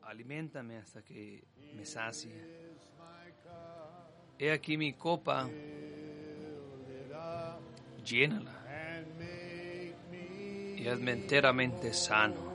aliméntame hasta que me sacie. He aquí mi copa, llénala y hazme enteramente sano.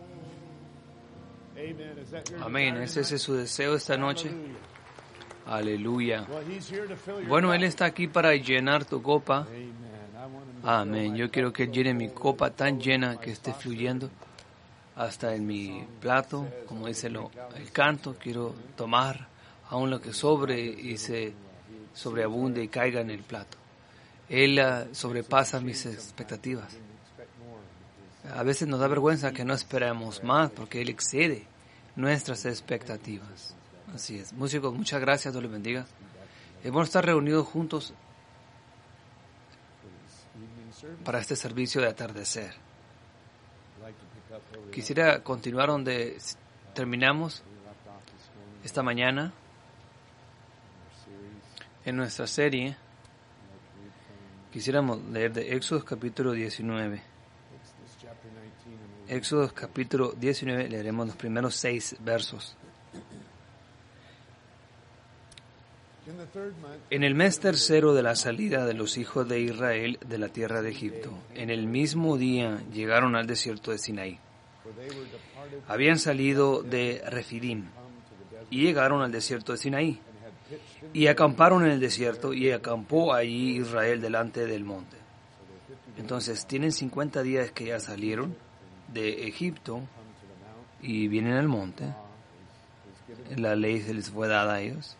Amén. ¿Ese es su deseo esta noche? Aleluya. Bueno, Él está aquí para llenar tu copa. Amén. Yo quiero que Él llene mi copa tan llena que esté fluyendo hasta en mi plato, como dice el canto. Quiero tomar aún lo que sobre y se sobreabunde y caiga en el plato. Él sobrepasa mis expectativas. A veces nos da vergüenza que no esperamos más porque Él excede nuestras expectativas. Así es. Músicos, muchas gracias, Dios les bendiga. Es bueno estar reunidos juntos para este servicio de atardecer. Quisiera continuar donde terminamos esta mañana en nuestra serie. Quisiéramos leer de Éxodo capítulo 19. Éxodo capítulo 19, leeremos los primeros 6 versos. En el mes tercero de la salida de los hijos de Israel de la tierra de Egipto, en el mismo día llegaron al desierto de Sinaí. Habían salido de Refidim y llegaron al desierto de Sinaí. Y acamparon en el desierto, y acampó allí Israel delante del monte. Entonces tienen 50 días que ya salieron de Egipto y vienen al monte. La ley se les fue dada a ellos.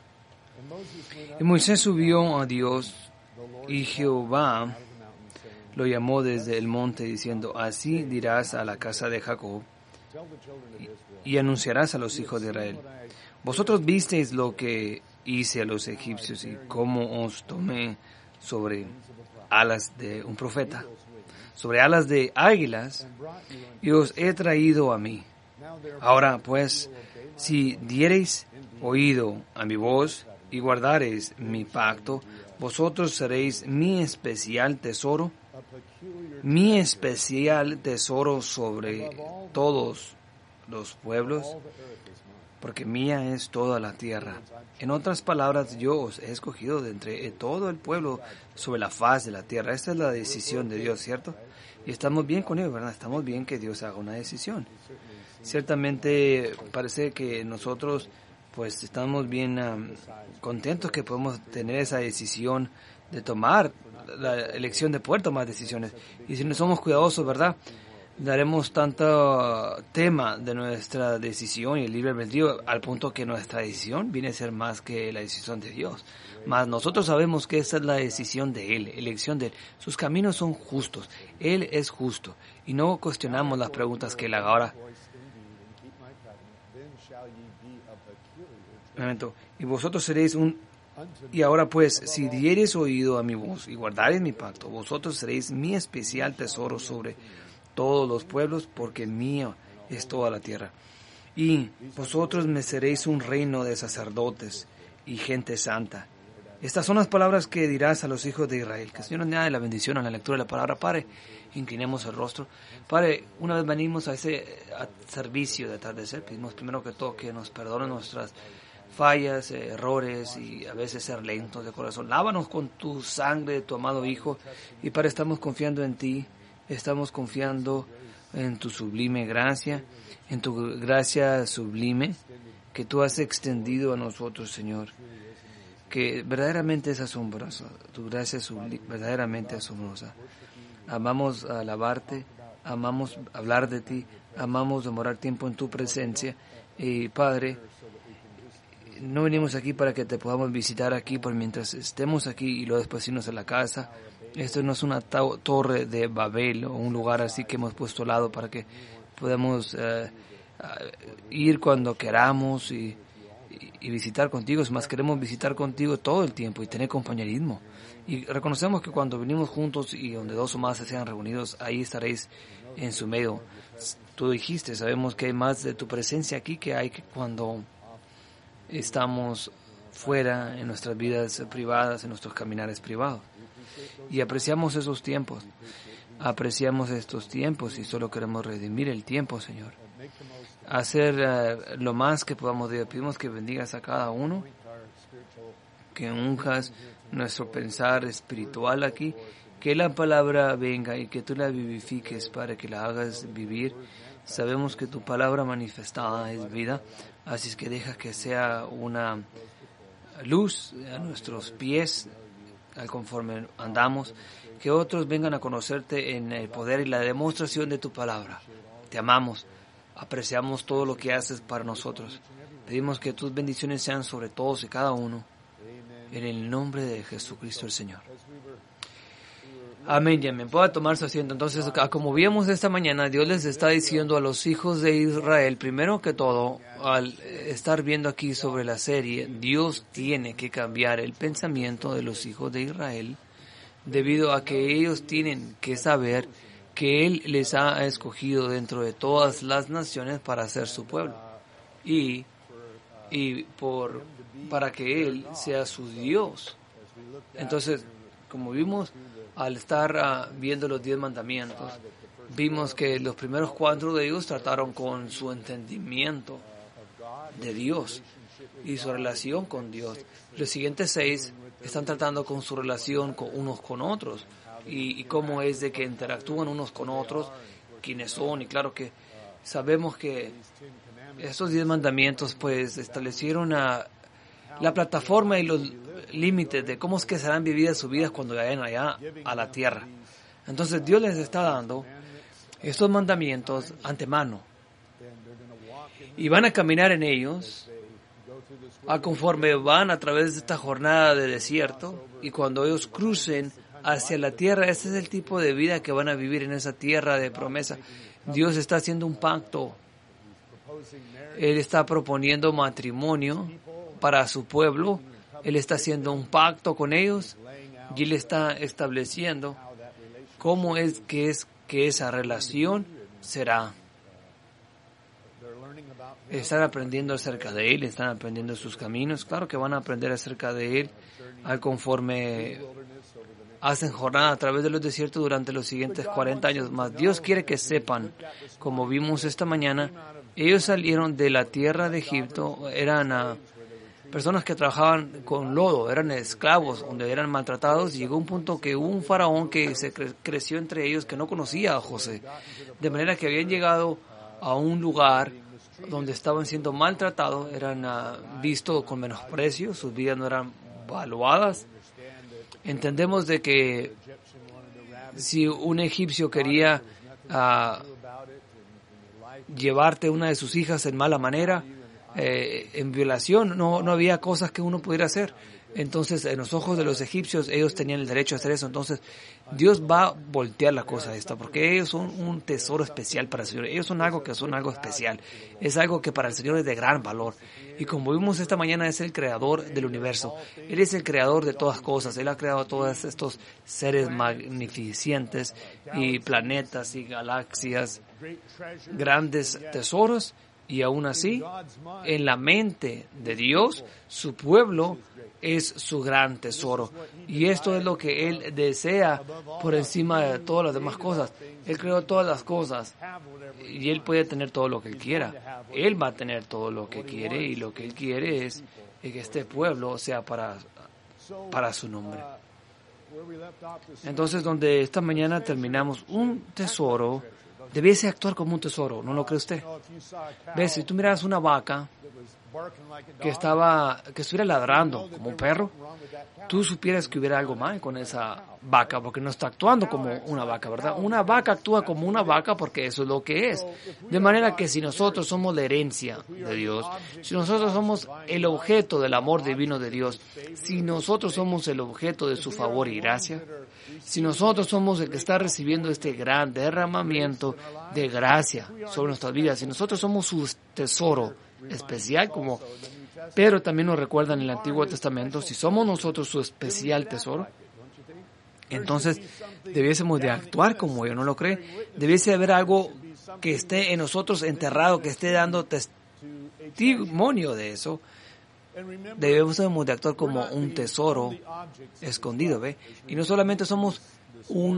Y Moisés subió a Dios, y Jehová lo llamó desde el monte diciendo: así dirás a la casa de Jacob y anunciarás a los hijos de Israel: vosotros visteis lo que hice a los egipcios y cómo os tomé sobre alas de un profeta, sobre alas de águilas, y os he traído a mí. Ahora pues, si diereis oído a mi voz y guardareis mi pacto, vosotros seréis mi especial tesoro sobre todos los pueblos, porque mía es toda la tierra. En otras palabras, yo os he escogido de entre todo el pueblo sobre la faz de la tierra. Esta es la decisión de Dios, ¿cierto? Y estamos bien con ello, ¿verdad? Estamos bien que Dios haga una decisión. Ciertamente parece que nosotros pues estamos bien contentos que podemos tener esa decisión de tomar la elección de poder tomar decisiones. Y si no somos cuidadosos, ¿verdad?, daremos tanto tema de nuestra decisión y el libre albedrío al punto que nuestra decisión viene a ser más que la decisión de Dios. Mas nosotros sabemos que esa es la decisión de Él, elección de Él. Sus caminos son justos. Él es justo. Y no cuestionamos las preguntas que Él haga. Ahora, y vosotros seréis y ahora pues, si diereis oído a mi voz y guardareis mi pacto, vosotros seréis mi especial tesoro sobre todos los pueblos, porque mío es toda la tierra. Y vosotros me seréis un reino de sacerdotes y gente santa. Estas son las palabras que dirás a los hijos de Israel. Que el Señor nos añade la bendición a la lectura de la palabra. Padre, inclinemos el rostro. Padre, una vez venimos a ese servicio de atardecer, pedimos primero que todo que nos perdone nuestras fallas, errores y a veces ser lentos de corazón. Lávanos con tu sangre de tu amado Hijo. Y Padre, estamos confiando en ti. Estamos confiando en tu sublime gracia, en tu gracia sublime que tú has extendido a nosotros, Señor, que verdaderamente es asombrosa. Tu gracia es verdaderamente asombrosa. Amamos alabarte, amamos hablar de ti, amamos demorar tiempo en tu presencia. Y Padre, no venimos aquí para que te podamos visitar aquí por mientras estemos aquí y luego después irnos a la casa. Esto no es una torre de Babel o un lugar así que hemos puesto al lado para que podamos ir cuando queramos y visitar contigo. Es más, queremos visitar contigo todo el tiempo y tener compañerismo. Y reconocemos que cuando venimos juntos y donde dos o más se sean reunidos, ahí estaréis en su medio. Tú dijiste, sabemos que hay más de tu presencia aquí que hay que cuando estamos fuera en nuestras vidas privadas, en nuestros caminares privados. Y apreciamos esos tiempos. apreciamos estos tiempos y solo queremos redimir el tiempo, Señor. Hacer lo más que podamos. Dios, pedimos que bendigas a cada uno, que unjas nuestro pensar espiritual aquí, que la palabra venga y que tú la vivifiques para que la hagas vivir. Sabemos que tu palabra manifestada es vida, así es que deja que sea una luz a nuestros pies al conforme andamos, que otros vengan a conocerte en el poder y la demostración de tu palabra. Te amamos, apreciamos todo lo que haces para nosotros. Pedimos que tus bendiciones sean sobre todos y cada uno, en el nombre de Jesucristo el Señor. Amén y amén. Pueda tomar su asiento. Entonces, como vimos esta mañana, Dios les está diciendo a los hijos de Israel, primero que todo, al estar viendo aquí sobre la serie, Dios tiene que cambiar el pensamiento de los hijos de Israel, debido a que ellos tienen que saber que Él les ha escogido dentro de todas las naciones para ser su pueblo. Para que Él sea su Dios. Entonces, como vimos, al estar viendo los 10 mandamientos, vimos que los primeros 4 de ellos trataron con su entendimiento de Dios y su relación con Dios. Los siguientes 6 están tratando con su relación con unos con otros y cómo es de que interactúan unos con otros, quiénes son. Y claro que sabemos que estos 10 mandamientos pues establecieron la plataforma y los límites de cómo es que serán vividas sus vidas cuando vayan allá a la tierra. Entonces Dios les está dando estos mandamientos antemano y van a caminar en ellos conforme van a través de esta jornada de desierto, y cuando ellos crucen hacia la tierra, ese es el tipo de vida que van a vivir en esa tierra de promesa. Dios está haciendo un pacto. Él está proponiendo matrimonio para su pueblo. Él está haciendo un pacto con ellos y Él está estableciendo cómo es que esa relación será. Están aprendiendo acerca de Él, están aprendiendo sus caminos. Claro que van a aprender acerca de Él al conforme hacen jornada a través de los desiertos durante los siguientes 40 años. Más Dios quiere que sepan, como vimos esta mañana, ellos salieron de la tierra de Egipto, eran personas que trabajaban con lodo, eran esclavos, donde eran maltratados, y llegó un punto que hubo un faraón que se creció entre ellos que no conocía a José, de manera que habían llegado a un lugar donde estaban siendo maltratados, eran vistos con menosprecio, sus vidas no eran valuadas. Entendemos de que si un egipcio quería llevarte una de sus hijas en mala manera, en violación, no había cosas que uno pudiera hacer. Entonces, en los ojos de los egipcios, ellos tenían el derecho a hacer eso. Entonces, Dios va a voltear la cosa esta, porque ellos son un tesoro especial para el Señor. Ellos son algo especial. Es algo que para el Señor es de gran valor. Y como vimos esta mañana, es el creador del universo. Él es el creador de todas cosas. Él ha creado todos estos seres magnificentes y planetas y galaxias, grandes tesoros. Y aún así, en la mente de Dios, su pueblo es su gran tesoro. Y esto es lo que Él desea por encima de todas las demás cosas. Él creó todas las cosas y Él puede tener todo lo que Él quiera. Él va a tener todo lo que quiere, y lo que Él quiere es que este pueblo sea para su nombre. Entonces, donde esta mañana terminamos, un tesoro debiese actuar como un tesoro, ¿no lo cree usted? ¿Ves? Si tú miras una vaca que estuviera ladrando como un perro, tú supieras que hubiera algo mal con esa vaca, porque no está actuando como una vaca, ¿verdad? Una vaca actúa como una vaca porque eso es lo que es. De manera que si nosotros somos la herencia de Dios, si nosotros somos el objeto del amor divino de Dios, si nosotros somos el objeto de su favor y gracia, si nosotros somos el que está recibiendo este gran derramamiento de gracia sobre nuestras vidas, si nosotros somos su tesoro especial, como Pedro también nos recuerda en el Antiguo Testamento, si somos nosotros su especial tesoro, entonces debiésemos de actuar como ellos, ¿no lo cree? Debiese haber algo que esté en nosotros enterrado, que esté dando testimonio de eso. Debemos de actuar como un tesoro escondido, ¿ve? Y no solamente somos un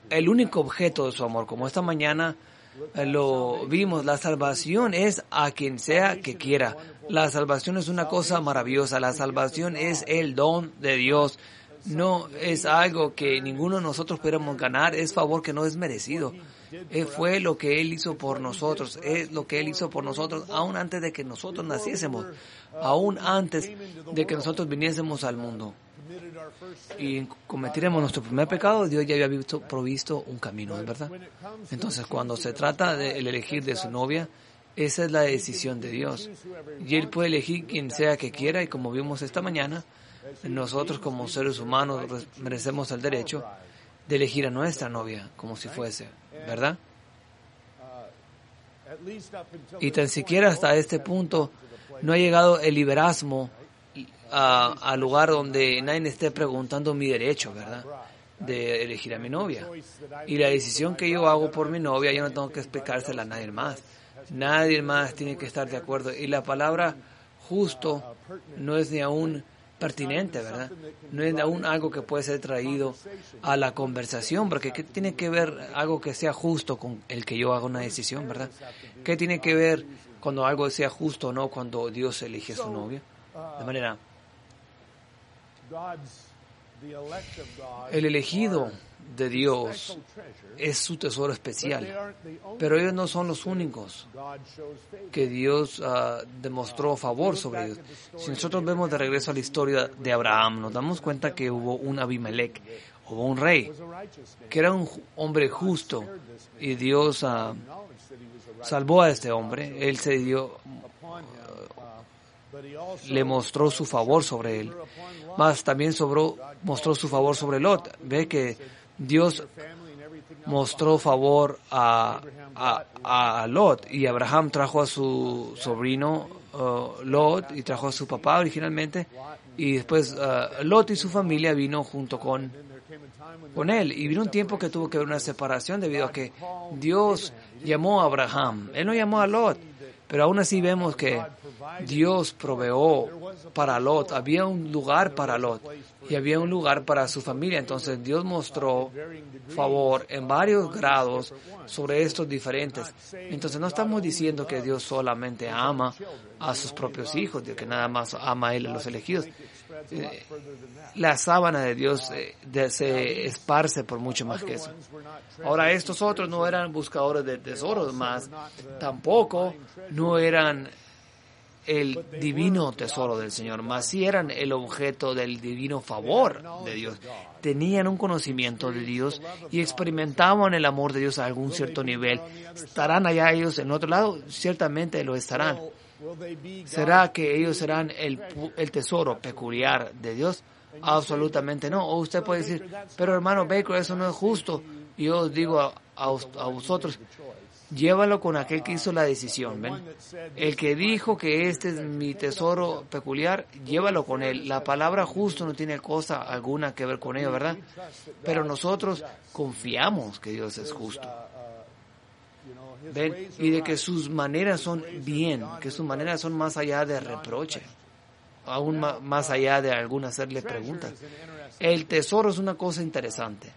el único objeto de su amor. Como esta mañana lo vimos, la salvación es a quien sea que quiera. La salvación es una cosa maravillosa. La salvación es el don de Dios. No es algo que ninguno de nosotros pudiéramos ganar. Es favor que no es merecido. Fue lo que Él hizo por nosotros. Es lo que Él hizo por nosotros aún antes de que nosotros naciésemos. Aún antes de que nosotros viniésemos al mundo y cometiéramos nuestro primer pecado, Dios ya había provisto un camino, ¿es verdad? Entonces, cuando se trata de elegir de su novia, esa es la decisión de Dios. Y Él puede elegir quien sea que quiera, y como vimos esta mañana, nosotros como seres humanos merecemos el derecho de elegir a nuestra novia como si fuese, ¿verdad? Y tan siquiera hasta este punto no ha llegado el liberalismo al lugar donde nadie esté preguntando mi derecho, ¿verdad?, de elegir a mi novia. Y la decisión que yo hago por mi novia, yo no tengo que explicársela a nadie más. Nadie más tiene que estar de acuerdo. Y la palabra justo no es ni aún pertinente, ¿verdad? No es aún algo que puede ser traído a la conversación, porque ¿qué tiene que ver algo que sea justo con el que yo haga una decisión, ¿verdad? ¿Qué tiene que ver cuando algo sea justo o no cuando Dios elige a su novia? De manera, el elegido de Dios es su tesoro especial, pero ellos no son los únicos que Dios demostró favor sobre ellos. Si nosotros vemos de regreso a la historia de Abraham, nos damos cuenta que hubo un Abimelech, hubo un rey, que era un hombre justo, y Dios salvó a este hombre. Él se dio, le mostró su favor sobre él, mas también mostró su favor sobre Lot. Ve que Dios mostró favor a Lot, y Abraham trajo a su sobrino Lot, y trajo a su papá originalmente, y después Lot y su familia vino junto con él, y vino un tiempo que tuvo que haber una separación debido a que Dios llamó a Abraham. Él no llamó a Lot, pero aún así vemos que Dios proveó para Lot. Había un lugar para Lot y había un lugar para su familia. Entonces Dios mostró favor en varios grados sobre estos diferentes. Entonces no estamos diciendo que Dios solamente ama a sus propios hijos, de que nada más ama a Él, a los elegidos. La sábana de Dios se esparce por mucho más que eso. Ahora, estos otros no eran buscadores de tesoros, más tampoco no eran el divino tesoro del Señor, más sí eran el objeto del divino favor de Dios. Tenían un conocimiento de Dios y experimentaban el amor de Dios a algún cierto nivel. ¿Estarán allá ellos en otro lado? Ciertamente lo estarán. ¿Será que ellos serán el tesoro peculiar de Dios? Absolutamente no. O usted puede decir, pero hermano Baker, eso no es justo. Y yo os digo a vosotros, llévalo con aquel que hizo la decisión, ¿ven? El que dijo que este es mi tesoro peculiar, llévalo con él. La palabra justo no tiene cosa alguna que ver con ello, ¿verdad? Pero nosotros confiamos que Dios es justo, ¿ven? Y de que sus maneras son bien, que sus maneras son más allá de reproche, aún más allá de algún hacerle preguntas. El tesoro es una cosa interesante.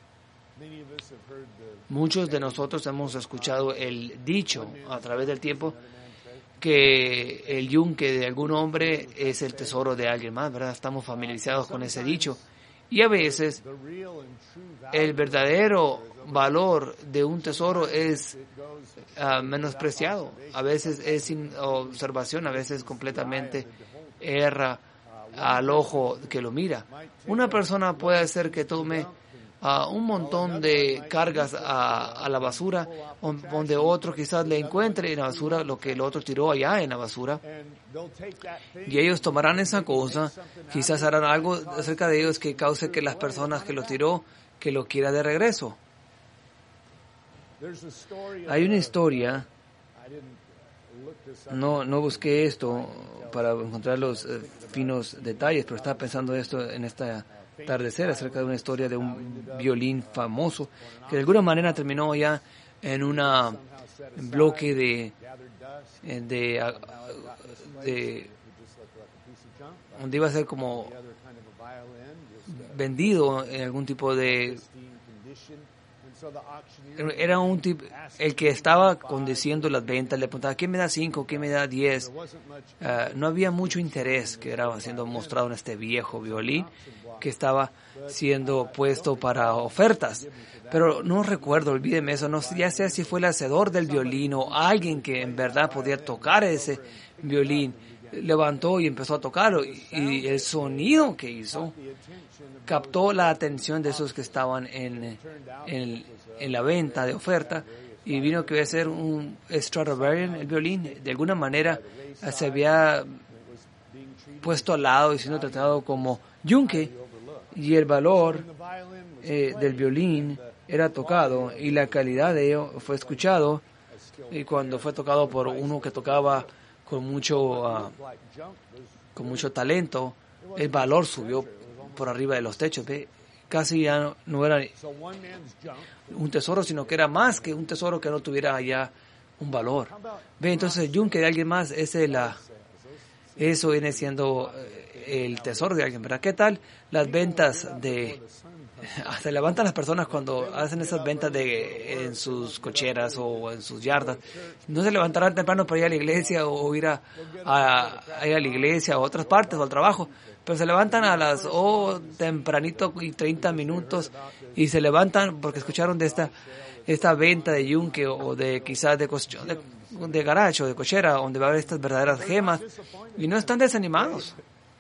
Muchos de nosotros hemos escuchado el dicho a través del tiempo que el yunque de algún hombre es el tesoro de alguien más, ¿verdad? Estamos familiarizados con ese dicho. Y a veces el verdadero valor de un tesoro es menospreciado. A veces es sin observación, a veces completamente erra al ojo que lo mira. Una persona puede hacer que tome un montón de cargas a la basura, donde otro quizás le encuentre en la basura lo que el otro tiró allá en la basura, y ellos tomarán esa cosa, quizás harán algo acerca de ellos que cause que las personas que lo tiró, que lo quiera de regreso. Hay una historia, no busqué esto para encontrar los finos detalles, pero estaba pensando esto en esta atardecer acerca de una historia de un violín famoso que de alguna manera terminó ya en un bloque de donde iba a ser como vendido en algún tipo de era un tipo, el que estaba conduciendo las ventas le preguntaba, ¿quién me da 5? ¿Quién me da 10? No había mucho interés que era siendo mostrado en este viejo violín que estaba siendo puesto para ofertas. Pero no recuerdo, olvídeme eso, no, ya sea si fue el hacedor del violín o alguien que en verdad podía tocar ese violín, levantó y empezó a tocarlo, y el sonido que hizo captó la atención de esos que estaban en la venta de oferta, y vino que iba a ser un Stradivarius, el violín. De alguna manera se había puesto al lado y siendo tratado como yunque, y el valor del violín era tocado y la calidad de ello fue escuchado, y cuando fue tocado por uno que tocaba con mucho talento, el valor subió por arriba de los techos. ¿Ve? Casi ya no era un tesoro, sino que era más que un tesoro que no tuviera ya un valor. ¿Ve? Entonces el yunque de alguien más eso viene siendo el tesoro de alguien, ¿verdad? ¿Qué tal las ventas se levantan las personas cuando hacen esas ventas en sus cocheras o en sus yardas? No se levantarán temprano para ir a la iglesia o ir a la iglesia o a otras partes o al trabajo, pero se levantan a las tempranito y 30 minutos y se levantan porque escucharon de esta venta de yunque o de quizás de garage o de cochera, donde va a haber estas verdaderas gemas, y no están desanimados.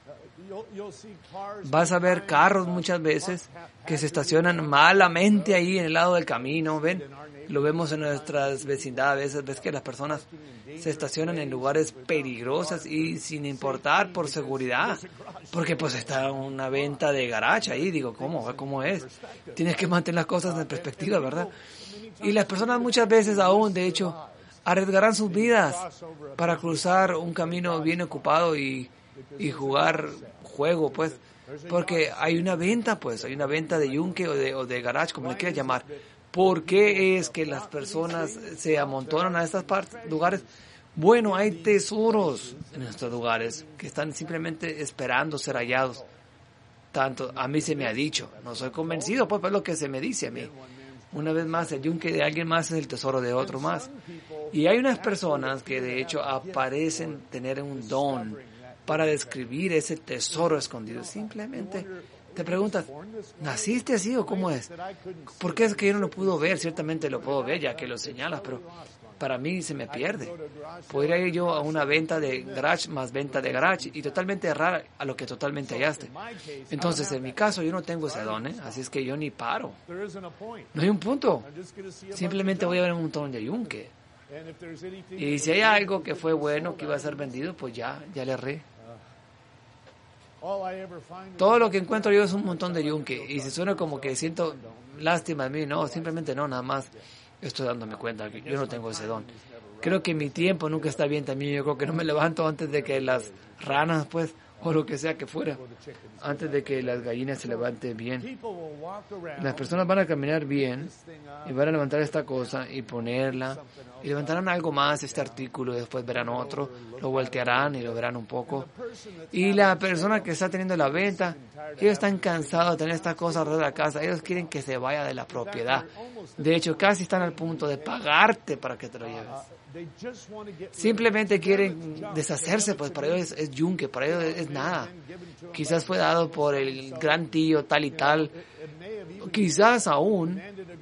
Vas a ver carros muchas veces que se estacionan malamente ahí en el lado del camino, ¿ven? Lo vemos en nuestras vecindades, ves que las personas se estacionan en lugares peligrosos y sin importar por seguridad, porque pues está una venta de garage ahí. Digo, ¿cómo es? Tienes que mantener las cosas en perspectiva, ¿verdad? Y las personas muchas veces aún, de hecho, arriesgarán sus vidas para cruzar un camino bien ocupado y jugar juego, pues, porque hay una venta de yunque o de garage, como le quieras llamar. ¿Por qué es que las personas se amontonan a estos lugares? Bueno, hay tesoros en estos lugares que están simplemente esperando ser hallados. Tanto a mí se me ha dicho, no soy convencido, pues es lo que se me dice a mí. Una vez más, el yunque de alguien más es el tesoro de otro más. Y hay unas personas que de hecho aparecen tener un don para describir ese tesoro escondido. Simplemente te preguntas, ¿naciste así o cómo es? ¿Por qué es que yo no lo puedo ver? Ciertamente lo puedo ver ya que lo señalas, pero para mí se me pierde. Podría ir yo a una venta de garage más venta de garage y totalmente errar a lo que totalmente hallaste. Entonces, en mi caso, yo no tengo ese don, así es que yo ni paro. No hay un punto. Simplemente voy a ver un montón de yunque. Y si hay algo que fue bueno, que iba a ser vendido, pues ya le erré. Todo lo que encuentro yo es un montón de yunque. Y si suena como que siento lástima de mí, no, simplemente no, nada más estoy dándome cuenta que yo no tengo ese don. Creo que mi tiempo nunca está bien también. Yo creo que no me levanto antes de que las ranas, pues, o lo que sea que fuera, antes de que las gallinas se levanten bien. Las personas van a caminar bien y van a levantar esta cosa y ponerla, y levantarán algo más, este artículo, y después verán otro, lo voltearán y lo verán un poco. Y la persona que está teniendo la venta, ellos están cansados de tener esta cosa alrededor de la casa, ellos quieren que se vaya de la propiedad. De hecho, casi están al punto de pagarte para que te lo lleves. Simplemente quieren deshacerse, pues para ellos es yunque, para ellos es nada. Quizás fue dado por el gran tío tal y tal, quizás aún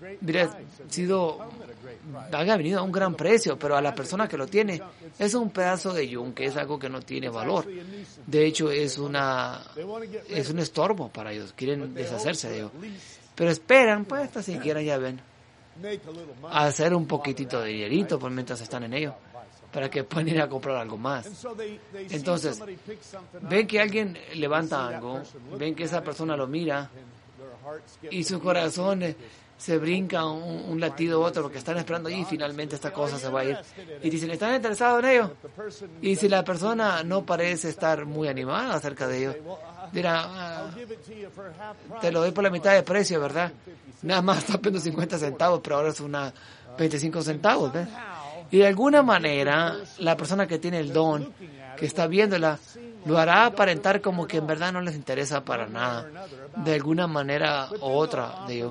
haya venido a un gran precio, pero a la persona que lo tiene es un pedazo de yunque, es algo que no tiene valor. De hecho, es un estorbo para ellos, quieren deshacerse de ello. Pero esperan, pues hasta siquiera ya ven, a hacer un poquitito de dinerito por mientras están en ello, para que puedan ir a comprar algo más. Entonces, ven que alguien levanta algo, ven que esa persona lo mira y su corazón se brinca un latido u otro porque están esperando y finalmente esta cosa se va a ir. Y dicen, ¿están interesados en ello? Y si la persona no parece estar muy animada acerca de ello, dirá, te lo doy por la mitad de precio, ¿verdad? Nada más está pidiendo 50 centavos, pero ahora es 25 centavos, ¿ves? Y de alguna manera, la persona que tiene el don, que está viéndola, lo hará aparentar como que en verdad no les interesa para nada, de alguna manera u otra de ello.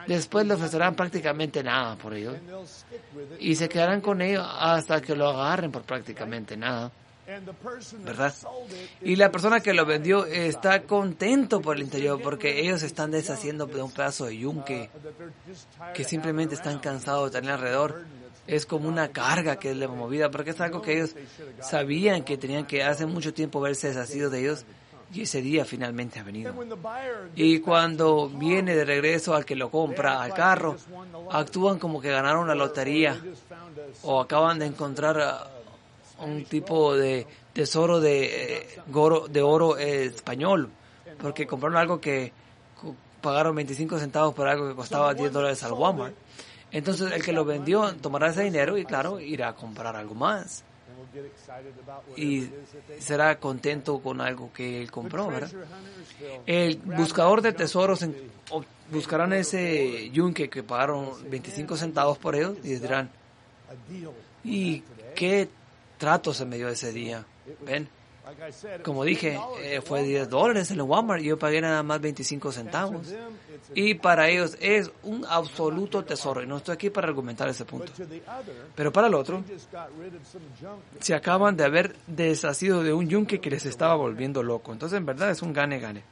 después le ofrecerán prácticamente nada por ellos y se quedarán con ellos hasta que lo agarren por prácticamente nada, ¿verdad? Y la persona que lo vendió está contento por el interior porque ellos están deshaciendo de un pedazo de yunque que simplemente están cansados de tener alrededor. Es como una carga que les movida, porque es algo que ellos sabían que tenían que hace mucho tiempo verse deshacido de ellos, y ese día finalmente ha venido. Y cuando viene de regreso al que lo compra al carro, actúan como que ganaron la lotería o acaban de encontrar un tipo de tesoro de oro español, porque compraron algo que pagaron 25 centavos por algo que costaba $10 al Walmart. Entonces el que lo vendió tomará ese dinero y claro, irá a comprar algo más. Y será contento con algo que él compró, ¿verdad? El buscador de tesoros buscarán ese yunque que pagaron 25 centavos por ellos y dirán, ¿y qué trato se me dio ese día? ¿Ven? Como dije, fue $10 en el Walmart y yo pagué nada más 25 centavos. Y para ellos es un absoluto tesoro. Y no estoy aquí para argumentar ese punto. Pero para el otro, se acaban de haber deshacido de un yunque que les estaba volviendo loco. Entonces, en verdad, es un gane-gane.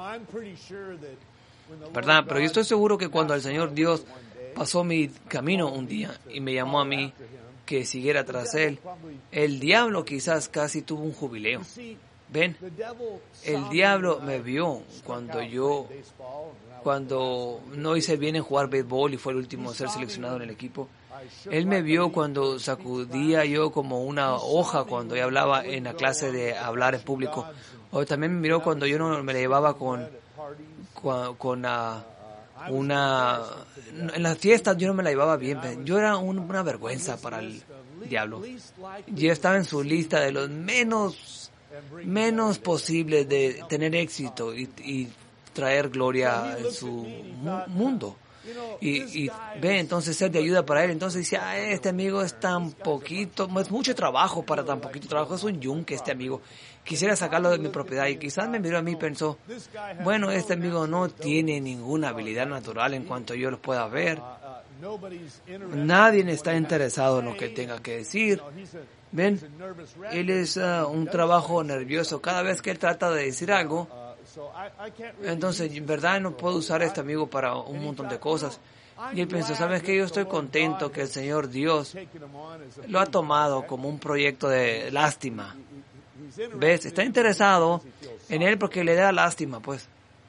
¿Verdad? Pero yo estoy seguro que cuando el Señor Dios pasó mi camino un día y me llamó a mí que siguiera tras él, el diablo quizás casi tuvo un jubileo. ¿Ven? El diablo me vio cuando no hice bien en jugar béisbol y fue el último a ser seleccionado en el equipo. Él me vio cuando sacudía yo como una hoja cuando yo hablaba en la clase de hablar en público. O también me miró cuando yo no me la llevaba en las fiestas yo no me la llevaba bien. Yo era una vergüenza para el diablo. Yo estaba en su lista de los menos posibles de tener éxito y traer gloria en su mundo. Y ve, entonces ser de ayuda para él. Entonces dice, este amigo es tan poquito, es mucho trabajo para tan poquito trabajo, es un yunque este amigo. Quisiera sacarlo de mi propiedad. Y quizás me miró a mí y pensó, bueno, este amigo no tiene ninguna habilidad natural en cuanto yo lo pueda ver. Nadie está interesado en lo que tenga que decir. Ven, él es un trabajo nervioso. Cada vez que él trata de decir algo, entonces en verdad no puedo usar a este amigo para un montón de cosas. Y él pensó, ¿sabes qué? Yo estoy contento que el Señor Dios lo ha tomado como un proyecto de lástima. ¿Ves? Está interesado en él porque le da lástima, pues.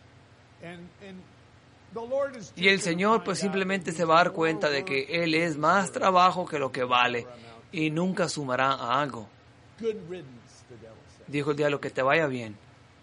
Y el Señor pues simplemente se va a dar cuenta de que Él es más trabajo que lo que vale y nunca sumará a algo. Dijo el diablo, que te vaya bien.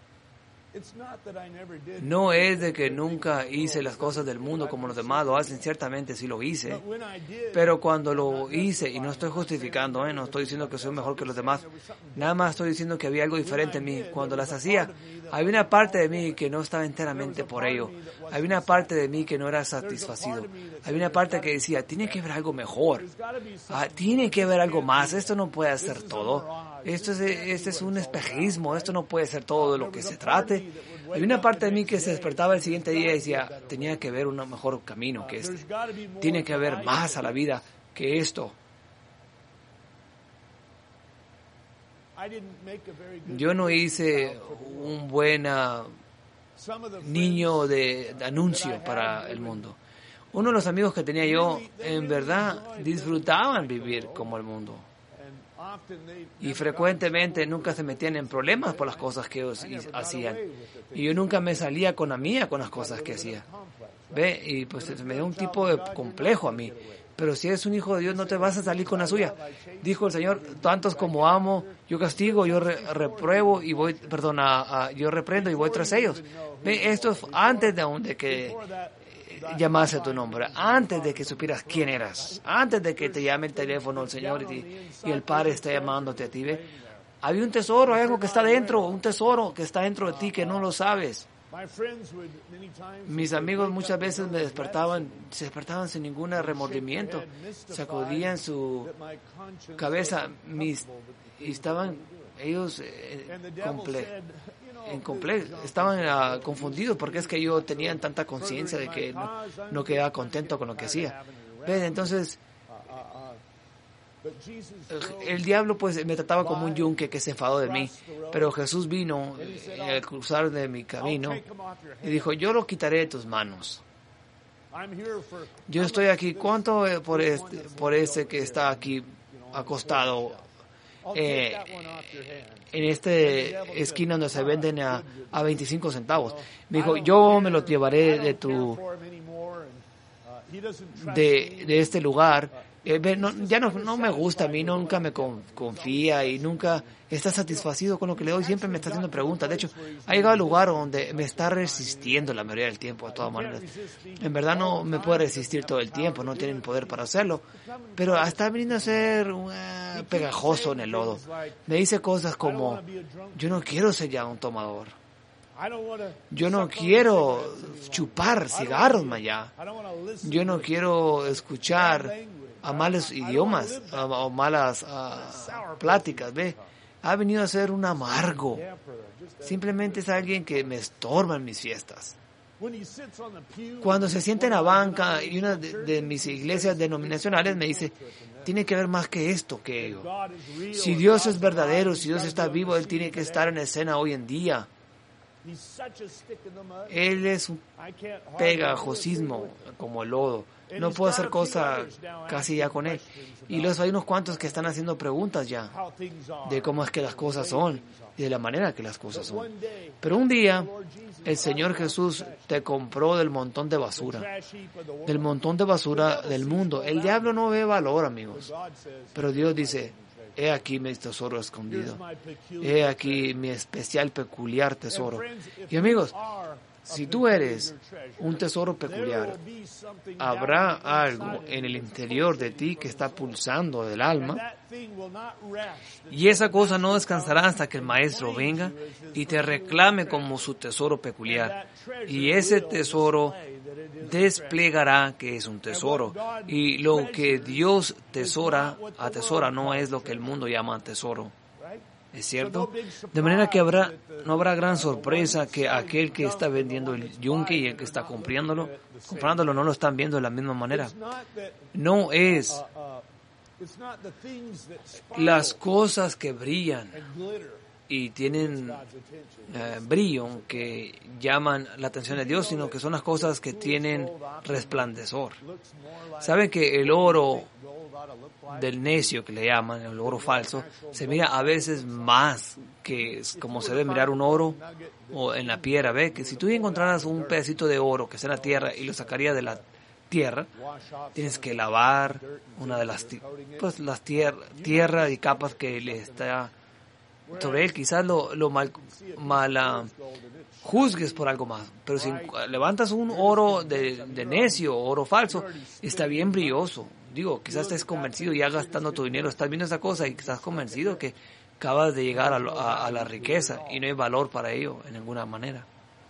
No es de que nunca hice las cosas del mundo como los demás lo hacen, ciertamente sí lo hice, pero cuando lo hice, y no estoy justificando, no estoy diciendo que soy mejor que los demás, nada más estoy diciendo que había algo diferente en mí. Cuando las hacía, había una parte de mí que no estaba enteramente por ello, había una parte de mí que no era satisfacido, había una parte que decía, tiene que haber algo mejor, tiene que haber algo más, esto no puede ser todo. Este es un espejismo, esto no puede ser todo de lo que se trate. Hay una parte de mí que se despertaba el siguiente día y decía, tenía que haber un mejor camino que este. Tiene que haber más a la vida que esto. Yo no hice un buen niño de anuncio para el mundo. Uno de los amigos que tenía yo, en verdad, disfrutaban vivir como el mundo. Y frecuentemente nunca se metían en problemas por las cosas que ellos hacían. Y yo nunca me salía con la mía con las cosas que hacía. ¿Ve? Y pues me dio un tipo de complejo a mí. Pero si eres un hijo de Dios, no te vas a salir con la suya. Dijo el Señor, tantos como amo, yo castigo, yo repruebo y voy, yo reprendo y voy tras ellos. ¿Ve? Esto es antes de que llamase tu nombre, antes de que supieras quién eras, antes de que te llame el teléfono el Señor y el Padre está llamándote a ti. ¿Ve? Había un tesoro, hay algo que está dentro, un tesoro que está dentro de ti que no lo sabes. Mis amigos muchas veces se despertaban sin ningún remordimiento, sacudían su cabeza y estaban ellos estaban confundidos porque es que ellos tenían tanta conciencia de que no quedaba contento con lo que hacía. ¿Ves? Entonces, el diablo pues me trataba como un yunque que se enfadó de mí, pero Jesús vino al cruzar de mi camino y dijo, yo lo quitaré de tus manos. Yo estoy aquí, ¿cuánto por este que está aquí acostado en esta esquina donde se venden a 25 centavos? Me dijo, yo me lo llevaré de este lugar. Ya no me gusta, a mí nunca me confía y nunca está satisfacido con lo que le doy, siempre me está haciendo preguntas. De hecho, ha llegado al lugar donde me está resistiendo la mayoría del tiempo, de todas maneras. En verdad no me puede resistir todo el tiempo, no tiene el poder para hacerlo, pero está viniendo a ser pegajoso en el lodo. Me dice cosas como, yo no quiero ser ya un tomador. Yo no quiero chupar cigarros más allá. Yo no quiero escuchar a malos idiomas o malas pláticas, ¿ve? Ha venido a ser un amargo. Simplemente es alguien que me estorba en mis fiestas. Cuando se sienta en la banca y una de mis iglesias denominacionales me dice, tiene que haber más que esto que ello. Si Dios es verdadero, si Dios está vivo, Él tiene que estar en escena hoy en día. Él es un pegajosismo como el lodo. No puedo hacer cosa casi ya con él. Y hay unos cuantos que están haciendo preguntas ya de cómo es que las cosas son y de la manera que las cosas son. Pero un día el Señor Jesús te compró del montón de basura del mundo. El diablo no ve valor, amigos. Pero Dios dice, he aquí mi tesoro escondido. He aquí mi especial, peculiar tesoro. Y amigos, si tú eres un tesoro peculiar, habrá algo en el interior de ti que está pulsando del alma, y esa cosa no descansará hasta que el Maestro venga y te reclame como su tesoro peculiar. Y ese tesoro desplegará que es un tesoro. Y lo que Dios atesora no es lo que el mundo llama tesoro. ¿Es cierto? De manera que no habrá gran sorpresa que aquel que está vendiendo el yunque y el que está comprándolo no lo están viendo de la misma manera. No es las cosas que brillan y tienen brillo que llaman la atención de Dios, sino que son las cosas que tienen resplandecor. ¿Saben que el oro del necio, que le llaman, el oro falso, se mira a veces más que como se debe mirar un oro o en la piedra? Ve que si tú encontraras un pedacito de oro que está en la tierra y lo sacarías de la tierra, tienes que lavar una de las tierra y capas que le está sobre él. Quizás lo mal juzgues por algo más, pero si levantas un oro de necio, oro falso, está bien brilloso. Digo, quizás estés convencido ya gastando tu dinero, estás viendo esa cosa y estás convencido que acabas de llegar a la riqueza y no hay valor para ello en ninguna manera.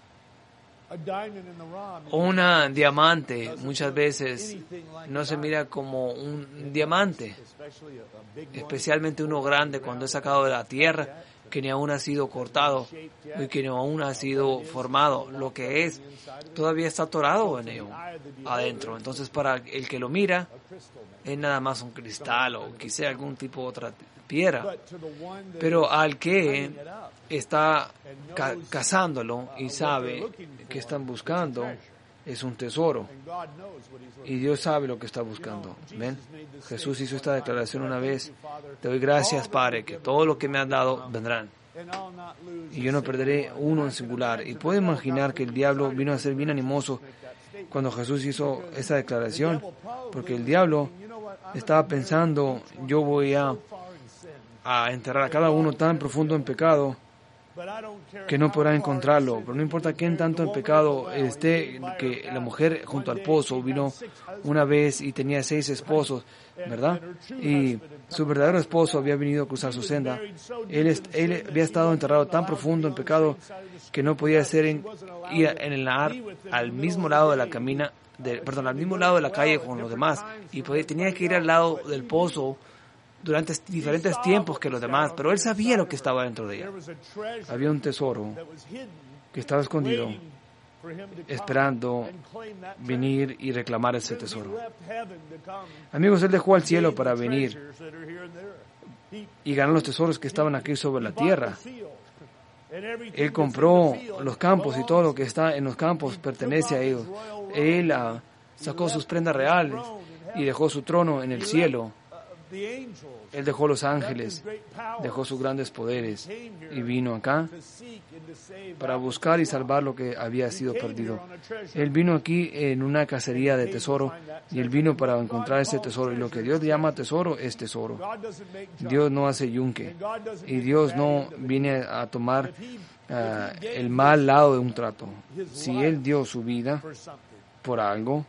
Una diamante muchas veces no se mira como un diamante, especialmente uno grande cuando es sacado de la tierra, que ni aún ha sido cortado y que ni aún ha sido formado. Lo que es, todavía está atorado en ello, adentro. Entonces, para el que lo mira, es nada más un cristal o quizá algún tipo de otra piedra. Pero al que está cazándolo y sabe que están buscando, es un tesoro. Y Dios sabe lo que está buscando. ¿Ven? Jesús hizo esta declaración una vez. Te doy gracias, Padre, que todo lo que me has dado vendrán. Y yo no perderé uno en singular. Y puedo imaginar que el diablo vino a ser bien animoso cuando Jesús hizo esa declaración. Porque el diablo estaba pensando, yo voy a enterrar a cada uno tan profundo en pecado que no podrá encontrarlo. Pero no importa quién tanto en pecado esté, que la mujer junto al pozo vino una vez y tenía 6 esposos, ¿verdad? Y su verdadero esposo había venido a cruzar su senda. Él había estado enterrado tan profundo en pecado que no podía ir al mismo lado de al mismo lado de la calle con los demás, y tenía que ir al lado del pozo durante diferentes tiempos que los demás, pero él sabía lo que estaba dentro de ella. Había un tesoro que estaba escondido, esperando venir y reclamar ese tesoro. Amigos, él dejó al cielo para venir y ganar los tesoros que estaban aquí sobre la tierra. Él compró los campos y todo lo que está en los campos pertenece a ellos. Él sacó sus prendas reales y dejó su trono en el cielo. Él dejó los ángeles, dejó sus grandes poderes y vino acá para buscar y salvar lo que había sido perdido. Él vino aquí en una cacería de tesoro y él vino para encontrar ese tesoro. Y lo que Dios llama tesoro es tesoro. Dios no hace yunque y Dios no viene a tomar el mal lado de un trato. Si Él dio su vida por algo,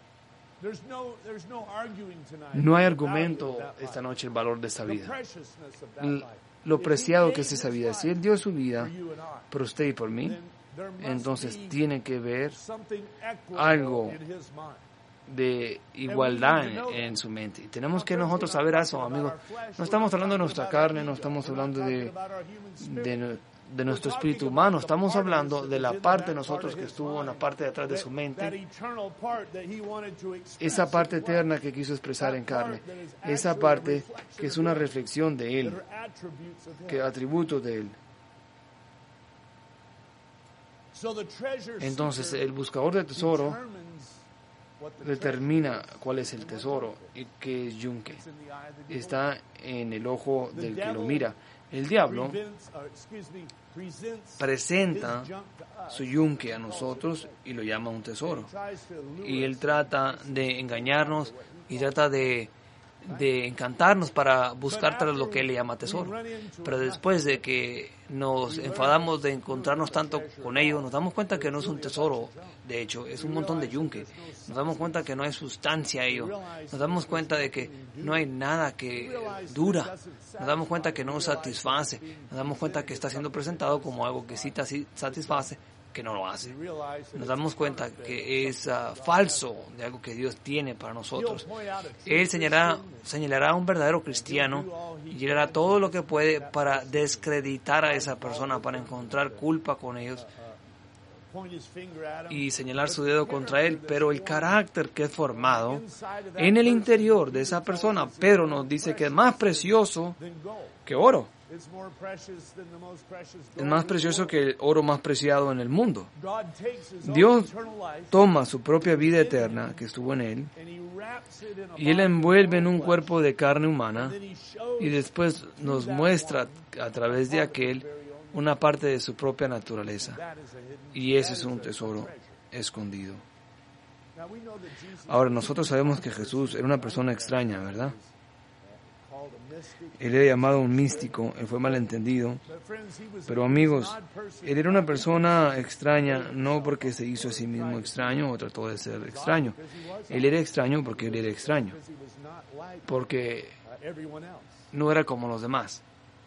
no hay argumento esta noche el valor de esta vida, lo preciado que es esa vida. Si Él dio su vida por usted y por mí, entonces tiene que ver algo de igualdad en su mente. Y tenemos que nosotros saber eso, amigos. No estamos hablando de nuestra carne, no estamos hablando de nuestro espíritu humano, estamos hablando de la parte de nosotros que estuvo en la parte de atrás de su mente, esa parte eterna que quiso expresar en carne, esa parte que es una reflexión de Él, que atributos de Él. Entonces el buscador de tesoro determina cuál es el tesoro y qué es yunque. Está en el ojo del que lo mira. El diablo presenta su yunque a nosotros y lo llama un tesoro. Y él trata de engañarnos y trata de encantarnos para buscar tras lo que él le llama tesoro. Pero después de que nos enfadamos de encontrarnos tanto con ellos, nos damos cuenta que no es un tesoro, de hecho, es un montón de yunque. Nos damos cuenta que no hay sustancia a ello. Nos damos cuenta de que no hay nada que dura. Nos damos cuenta que no satisface. Nos damos cuenta que está siendo presentado como algo que sí satisface, que no lo hace. Nos damos cuenta que es falso de algo que Dios tiene para nosotros. Él señalará a un verdadero cristiano y hará todo lo que puede para descreditar a esa persona, para encontrar culpa con ellos y señalar su dedo contra él, pero el carácter que es formado en el interior de esa persona, Pedro nos dice que es más precioso que oro. Es más precioso que el oro más preciado en el mundo. Dios toma su propia vida eterna que estuvo en Él y Él la envuelve en un cuerpo de carne humana y después nos muestra a través de aquel una parte de su propia naturaleza. Y ese es un tesoro escondido. Ahora, nosotros sabemos que Jesús era una persona extraña, ¿verdad? Él era llamado un místico, él fue malentendido. Pero amigos, él era una persona extraña no porque se hizo a sí mismo extraño o trató de ser extraño. Él era extraño porque él era extraño. Porque no era como los demás.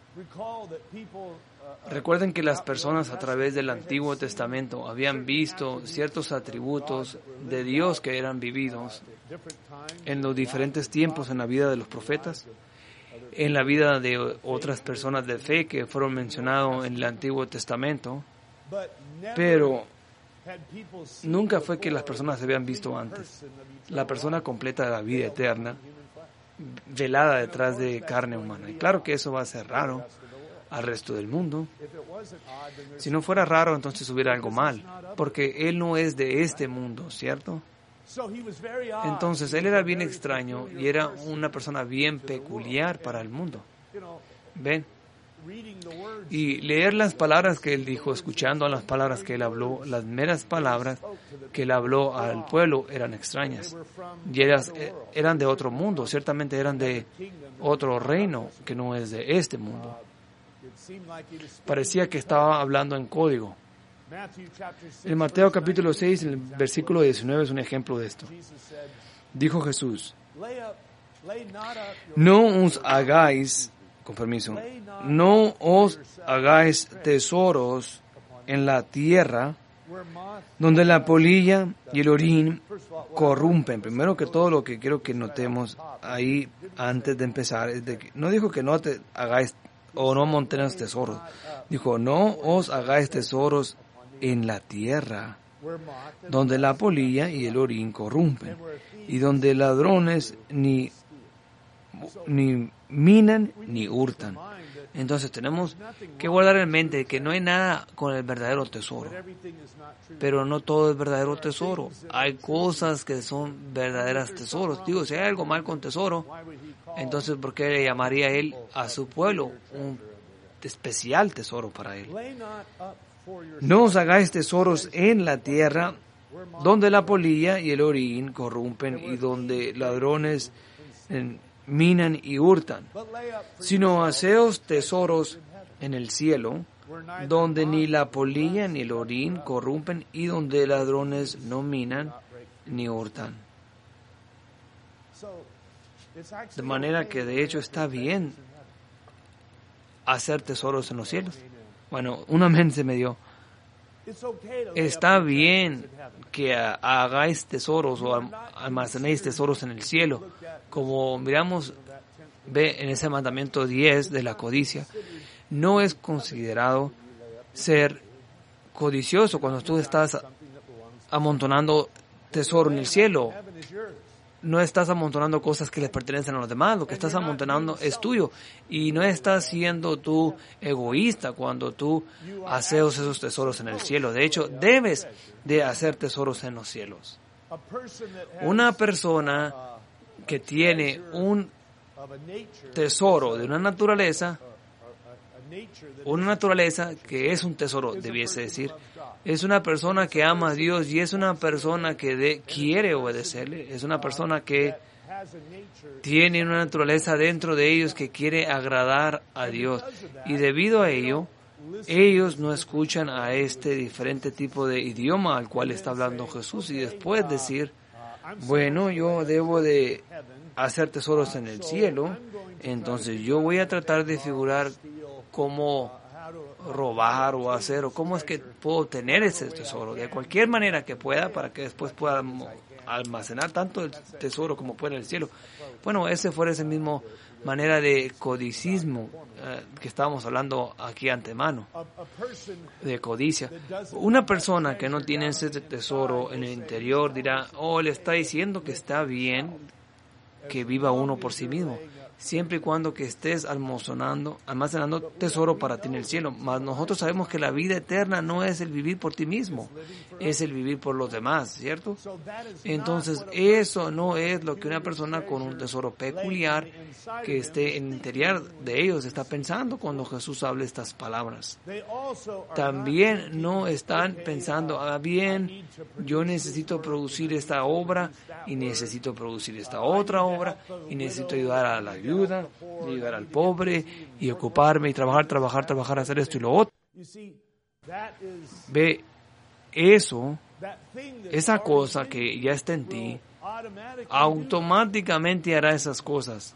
Recuerden que las personas a través del Antiguo Testamento habían visto ciertos atributos de Dios que eran vividos en los diferentes tiempos en la vida de los profetas, en la vida de otras personas de fe que fueron mencionados en el Antiguo Testamento, pero nunca fue que las personas se habían visto antes. La persona completa de la vida eterna, velada detrás de carne humana. Y claro que eso va a ser raro al resto del mundo. Si no fuera raro, entonces hubiera algo mal, porque Él no es de este mundo, ¿cierto? Entonces, Él era bien extraño y era una persona bien peculiar para el mundo. ¿Ven? Y leer las palabras que Él dijo, escuchando las palabras que Él habló, las meras palabras que Él habló al pueblo eran extrañas. Y eran de otro mundo, ciertamente eran de otro reino que no es de este mundo. Parecía que estaba hablando en código. En Mateo capítulo 6, en el versículo 19 es un ejemplo de esto. Dijo Jesús: no os hagáis, con permiso, no os hagáis tesoros en la tierra donde la polilla y el orín corrompen. Primero que todo, lo que quiero que notemos ahí antes de empezar es de que no dijo que no te hagáis o no montéis tesoros. Dijo, no os hagáis tesoros en la tierra, donde la polilla y el orín corrompen, y donde ladrones ni minan ni hurtan. Entonces tenemos que guardar en mente que no hay nada con el verdadero tesoro, pero no todo es verdadero tesoro. Hay cosas que son verdaderas tesoros. Digo, si hay algo mal con tesoro, entonces ¿por qué le llamaría él a su pueblo un especial tesoro para él? No os hagáis tesoros en la tierra, donde la polilla y el orín corrompen y donde ladrones minan y hurtan, sino haceos tesoros en el cielo, donde ni la polilla ni el orín corrompen y donde ladrones no minan ni hurtan. De manera que de hecho está bien hacer tesoros en los cielos. Bueno, un amén se me dio. Está bien que hagáis tesoros o almacenéis tesoros en el cielo. Como miramos, ve en ese mandamiento 10 de la codicia, no es considerado ser codicioso cuando tú estás amontonando tesoro en el cielo. No estás amontonando cosas que les pertenecen a los demás. Lo que estás amontonando es tuyo. Y no estás siendo tú egoísta cuando tú haces esos tesoros en el cielo. De hecho, debes de hacer tesoros en los cielos. Una persona que tiene un tesoro de una naturaleza que es un tesoro, debiese decir, es una persona que ama a Dios y es una persona que quiere obedecerle, es una persona que tiene una naturaleza dentro de ellos que quiere agradar a Dios, y debido a ello ellos no escuchan a este diferente tipo de idioma al cual está hablando Jesús, y después decir, bueno, yo debo de hacer tesoros en el cielo, entonces yo voy a tratar de figurar cómo robar o hacer, o cómo es que puedo obtener ese tesoro, de cualquier manera que pueda, para que después pueda almacenar tanto el tesoro como pueda en el cielo. Bueno, ese fuera esa misma manera de codicismo que estábamos hablando aquí antemano, de codicia. Una persona que no tiene ese tesoro en el interior dirá, le está diciendo que está bien que viva uno por sí mismo, siempre y cuando que estés almacenando tesoro para ti en el cielo. Mas nosotros sabemos que la vida eterna no es el vivir por ti mismo, es el vivir por los demás, ¿cierto? Entonces, eso no es lo que una persona con un tesoro peculiar que esté en el interior de ellos está pensando cuando Jesús habla estas palabras. También no están pensando, bien, yo necesito producir esta obra y necesito producir esta otra obra y necesito ayudar a la ayudar al pobre y ocuparme y trabajar, hacer esto y lo otro. Ve, esa cosa que ya está en ti, automáticamente hará esas cosas.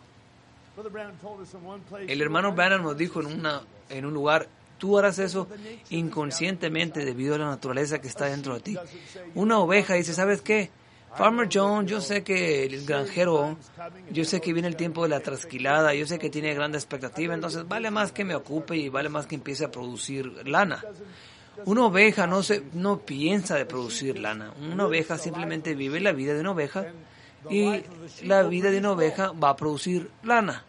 El hermano Branham nos dijo en un lugar, tú harás eso inconscientemente debido a la naturaleza que está dentro de ti. Una oveja dice, ¿sabes qué? Farmer John, yo sé que el granjero, yo sé que viene el tiempo de la trasquilada, yo sé que tiene gran expectativa, entonces vale más que me ocupe y vale más que empiece a producir lana. Una oveja no piensa de producir lana. Una oveja simplemente vive la vida de una oveja y la vida de una oveja va a producir lana.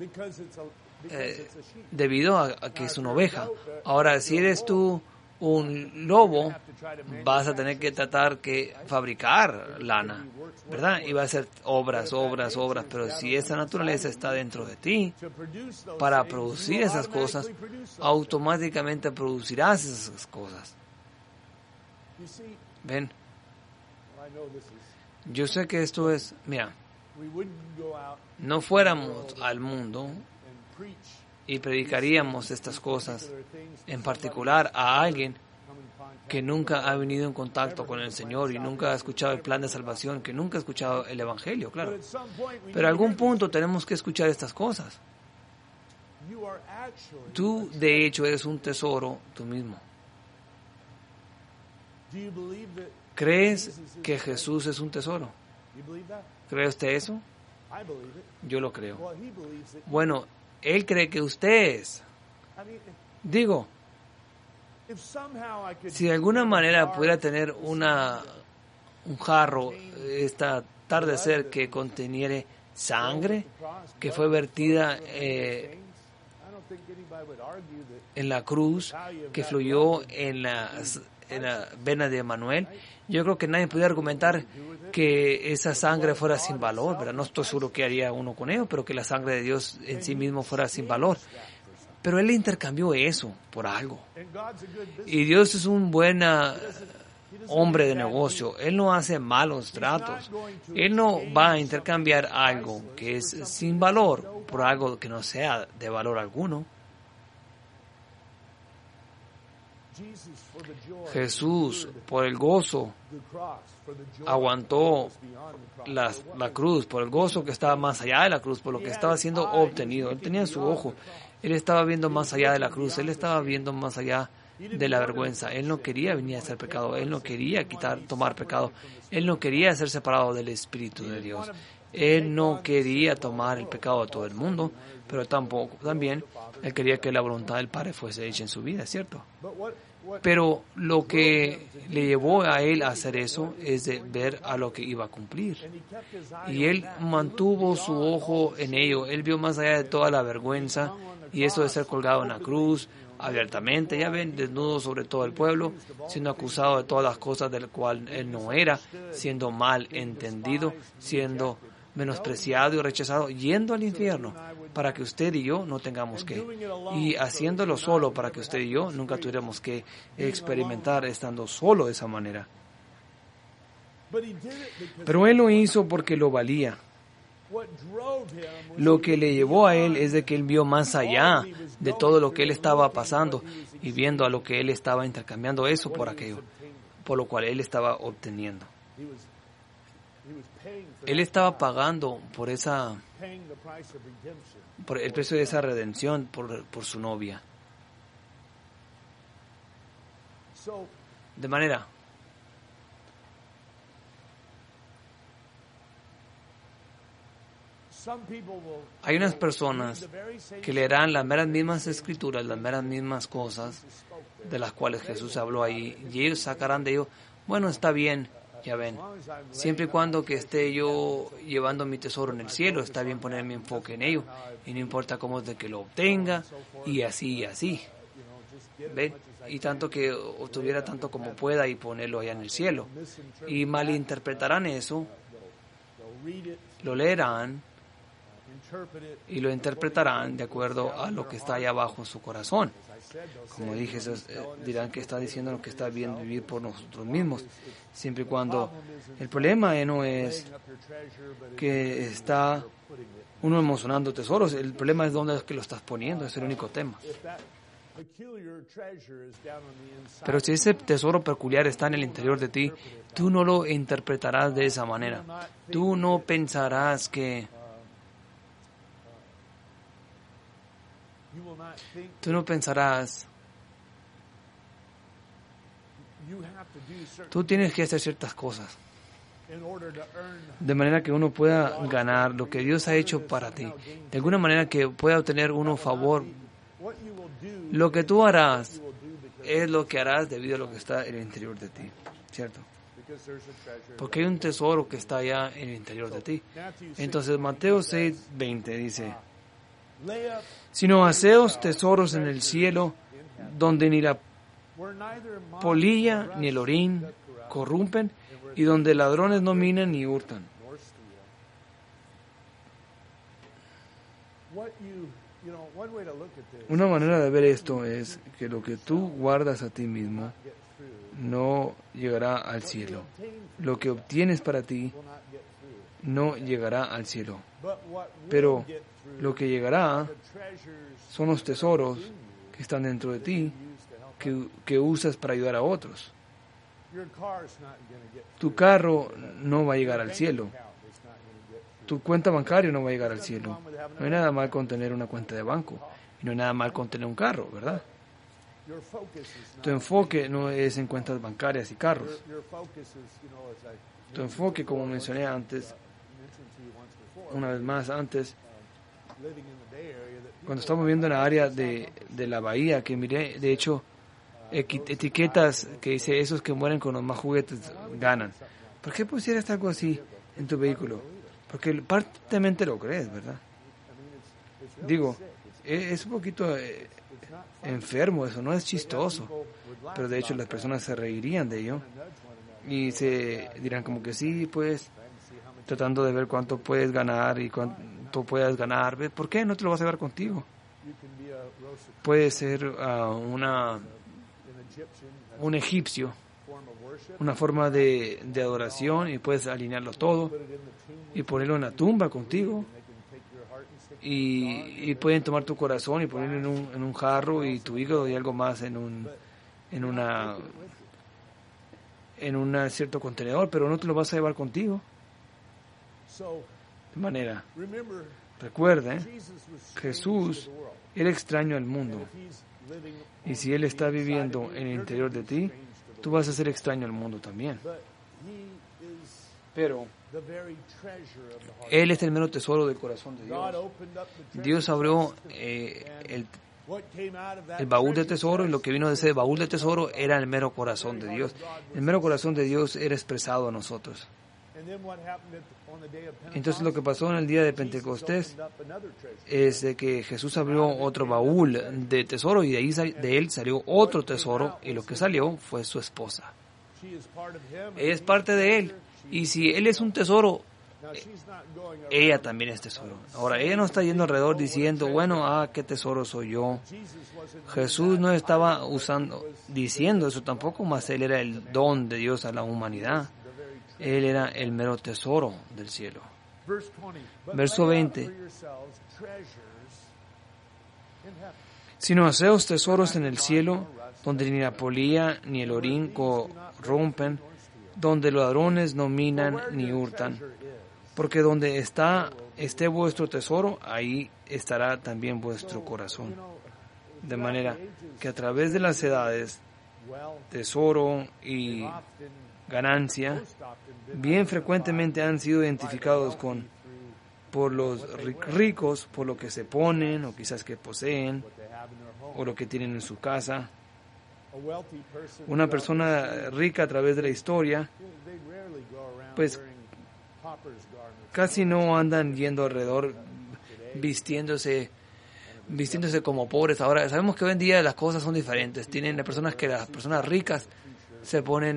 Debido a que es una oveja. Ahora, si eres tú un lobo, vas a tener que tratar que fabricar lana, ¿verdad? Y va a ser obras, pero si esa naturaleza está dentro de ti, para producir esas cosas, automáticamente producirás esas cosas. ¿Ven? Yo sé que esto es, mira, no fuéramos al mundo y predicaríamos estas cosas, en particular a alguien que nunca ha venido en contacto con el Señor y nunca ha escuchado el plan de salvación, que nunca ha escuchado el Evangelio, claro. Pero a algún punto tenemos que escuchar estas cosas. Tú, de hecho, eres un tesoro tú mismo. ¿Crees que Jesús es un tesoro? ¿Cree usted eso? Yo lo creo. Bueno, Él cree que usted es. Digo, si de alguna manera pudiera tener un jarro esta atardecer que conteniere sangre que fue vertida en la cruz, que fluyó en la vena de Emanuel, yo creo que nadie puede argumentar que esa sangre fuera sin valor, ¿verdad? No estoy seguro qué haría uno con ello, pero que la sangre de Dios en sí mismo fuera sin valor. Pero Él intercambió eso por algo. Y Dios es un buen hombre de negocio. Él no hace malos tratos. Él no va a intercambiar algo que es sin valor por algo que no sea de valor alguno. Jesús, por el gozo, aguantó la cruz, por el gozo que estaba más allá de la cruz, por lo que estaba siendo obtenido. Él tenía su ojo, Él estaba viendo más allá de la cruz, Él estaba viendo más allá de la vergüenza. Él no quería venir a hacer pecado, Él no quería tomar pecado, Él no quería ser separado del Espíritu de Dios. Él no quería tomar el pecado de todo el mundo, pero también Él quería que la voluntad del Padre fuese hecha en su vida, ¿cierto? Pero lo que le llevó a Él a hacer eso es de ver a lo que iba a cumplir. Y Él mantuvo su ojo en ello. Él vio más allá de toda la vergüenza y eso de ser colgado en la cruz abiertamente, ya ven, desnudo sobre todo el pueblo, siendo acusado de todas las cosas del cual Él no era, siendo mal entendido, siendo menospreciado y rechazado, yendo al infierno para que usted y yo no tengamos que, y haciéndolo solo para que usted y yo nunca tuviéramos que experimentar estando solo de esa manera. Pero Él lo hizo porque lo valía. Lo que le llevó a Él es de que Él vio más allá de todo lo que Él estaba pasando y viendo a lo que Él estaba intercambiando eso por aquello, por lo cual Él estaba obteniendo. Él estaba pagando por el precio de esa redención por su novia. De manera, hay unas personas que leerán las meras mismas escrituras, las meras mismas cosas de las cuales Jesús habló ahí, y ellos sacarán de ello, bueno, está bien. Ya ven, siempre y cuando que esté yo llevando mi tesoro en el cielo, está bien poner mi enfoque en ello, y no importa cómo es de que lo obtenga, y así, y así. ¿Ven? Y tanto que obtuviera tanto como pueda y ponerlo allá en el cielo. Y malinterpretarán eso, lo leerán, y lo interpretarán de acuerdo a lo que está allá abajo en su corazón. Como dije, dirán que está diciendo lo que está bien vivir por nosotros mismos, siempre y cuando el problema no es que está uno emocionando tesoros, el problema es dónde es que lo estás poniendo, es el único tema. Pero si ese tesoro peculiar está en el interior de ti, tú no lo interpretarás de esa manera. Tú no pensarás que tú tienes que hacer ciertas cosas de manera que uno pueda ganar lo que Dios ha hecho para ti, de alguna manera que pueda obtener uno favor. Lo que tú harás es lo que harás debido a lo que está en el interior de ti, ¿cierto? Porque hay un tesoro que está allá en el interior de ti. Entonces Mateo 6:20 dice: sino haceos tesoros en el cielo, donde ni la polilla ni el orín corrompen, y donde ladrones no minan ni hurtan. Una manera de ver esto es que lo que tú guardas a ti mismo no llegará al cielo. Lo que obtienes para ti no llegará al cielo. Pero lo que llegará son los tesoros que están dentro de ti, que usas para ayudar a otros. Tu carro no va a llegar al cielo. Tu cuenta bancaria no va a llegar al cielo. No hay nada mal con tener una cuenta de banco. Y no hay nada mal con tener un carro, ¿verdad? Tu enfoque no es en cuentas bancarias y carros. Tu enfoque, como mencioné antes, una vez más antes, cuando estamos viendo en la área de la bahía, que miré, de hecho, etiquetas que dice esos que mueren con los más juguetes ganan. ¿Por qué pusieras algo así en tu vehículo? Porque partemente lo crees, ¿verdad? Digo, es un poquito enfermo eso, no es chistoso, pero de hecho las personas se reirían de ello y se dirán como que sí, pues, tratando de ver cuánto puedes ganar y cuánto puedas ganar. ¿Por qué no te lo vas a llevar contigo? Puede ser un egipcio, una forma de adoración, y puedes alinearlo todo y ponerlo en la tumba contigo, y pueden tomar tu corazón y ponerlo en un jarro, y tu hígado y algo más en un cierto contenedor, pero no te lo vas a llevar contigo. De manera, recuerda, Jesús era extraño al mundo, y si Él está viviendo en el interior de ti, tú vas a ser extraño al mundo también. Pero Él es el mero tesoro del corazón de Dios. Dios abrió el baúl de tesoro, y lo que vino de ese baúl de tesoro era el mero corazón de Dios. El mero corazón de Dios era expresado a nosotros. Entonces lo que pasó en el día de Pentecostés es de que Jesús abrió otro baúl de tesoro, y de él salió otro tesoro, y lo que salió fue su esposa. Ella es parte de Él, y si Él es un tesoro, ella también es tesoro. Ahora, ella no está yendo alrededor diciendo, bueno, qué tesoro soy yo. Jesús no estaba diciendo eso tampoco, mas Él era el don de Dios a la humanidad. Él era el mero tesoro del cielo. Verso 20. Sino haceos tesoros en el cielo, donde ni la polilla ni el orín corrompen, donde los ladrones no minan ni hurtan. Porque donde esté vuestro tesoro, ahí estará también vuestro corazón. De manera que a través de las edades, tesoro y ganancia, bien frecuentemente han sido identificados por los ricos, por lo que se ponen, o quizás que poseen, o lo que tienen en su casa. Una persona rica a través de la historia, pues casi no andan yendo alrededor vistiéndose como pobres. Ahora sabemos que hoy en día las cosas son diferentes. Las personas ricas se ponen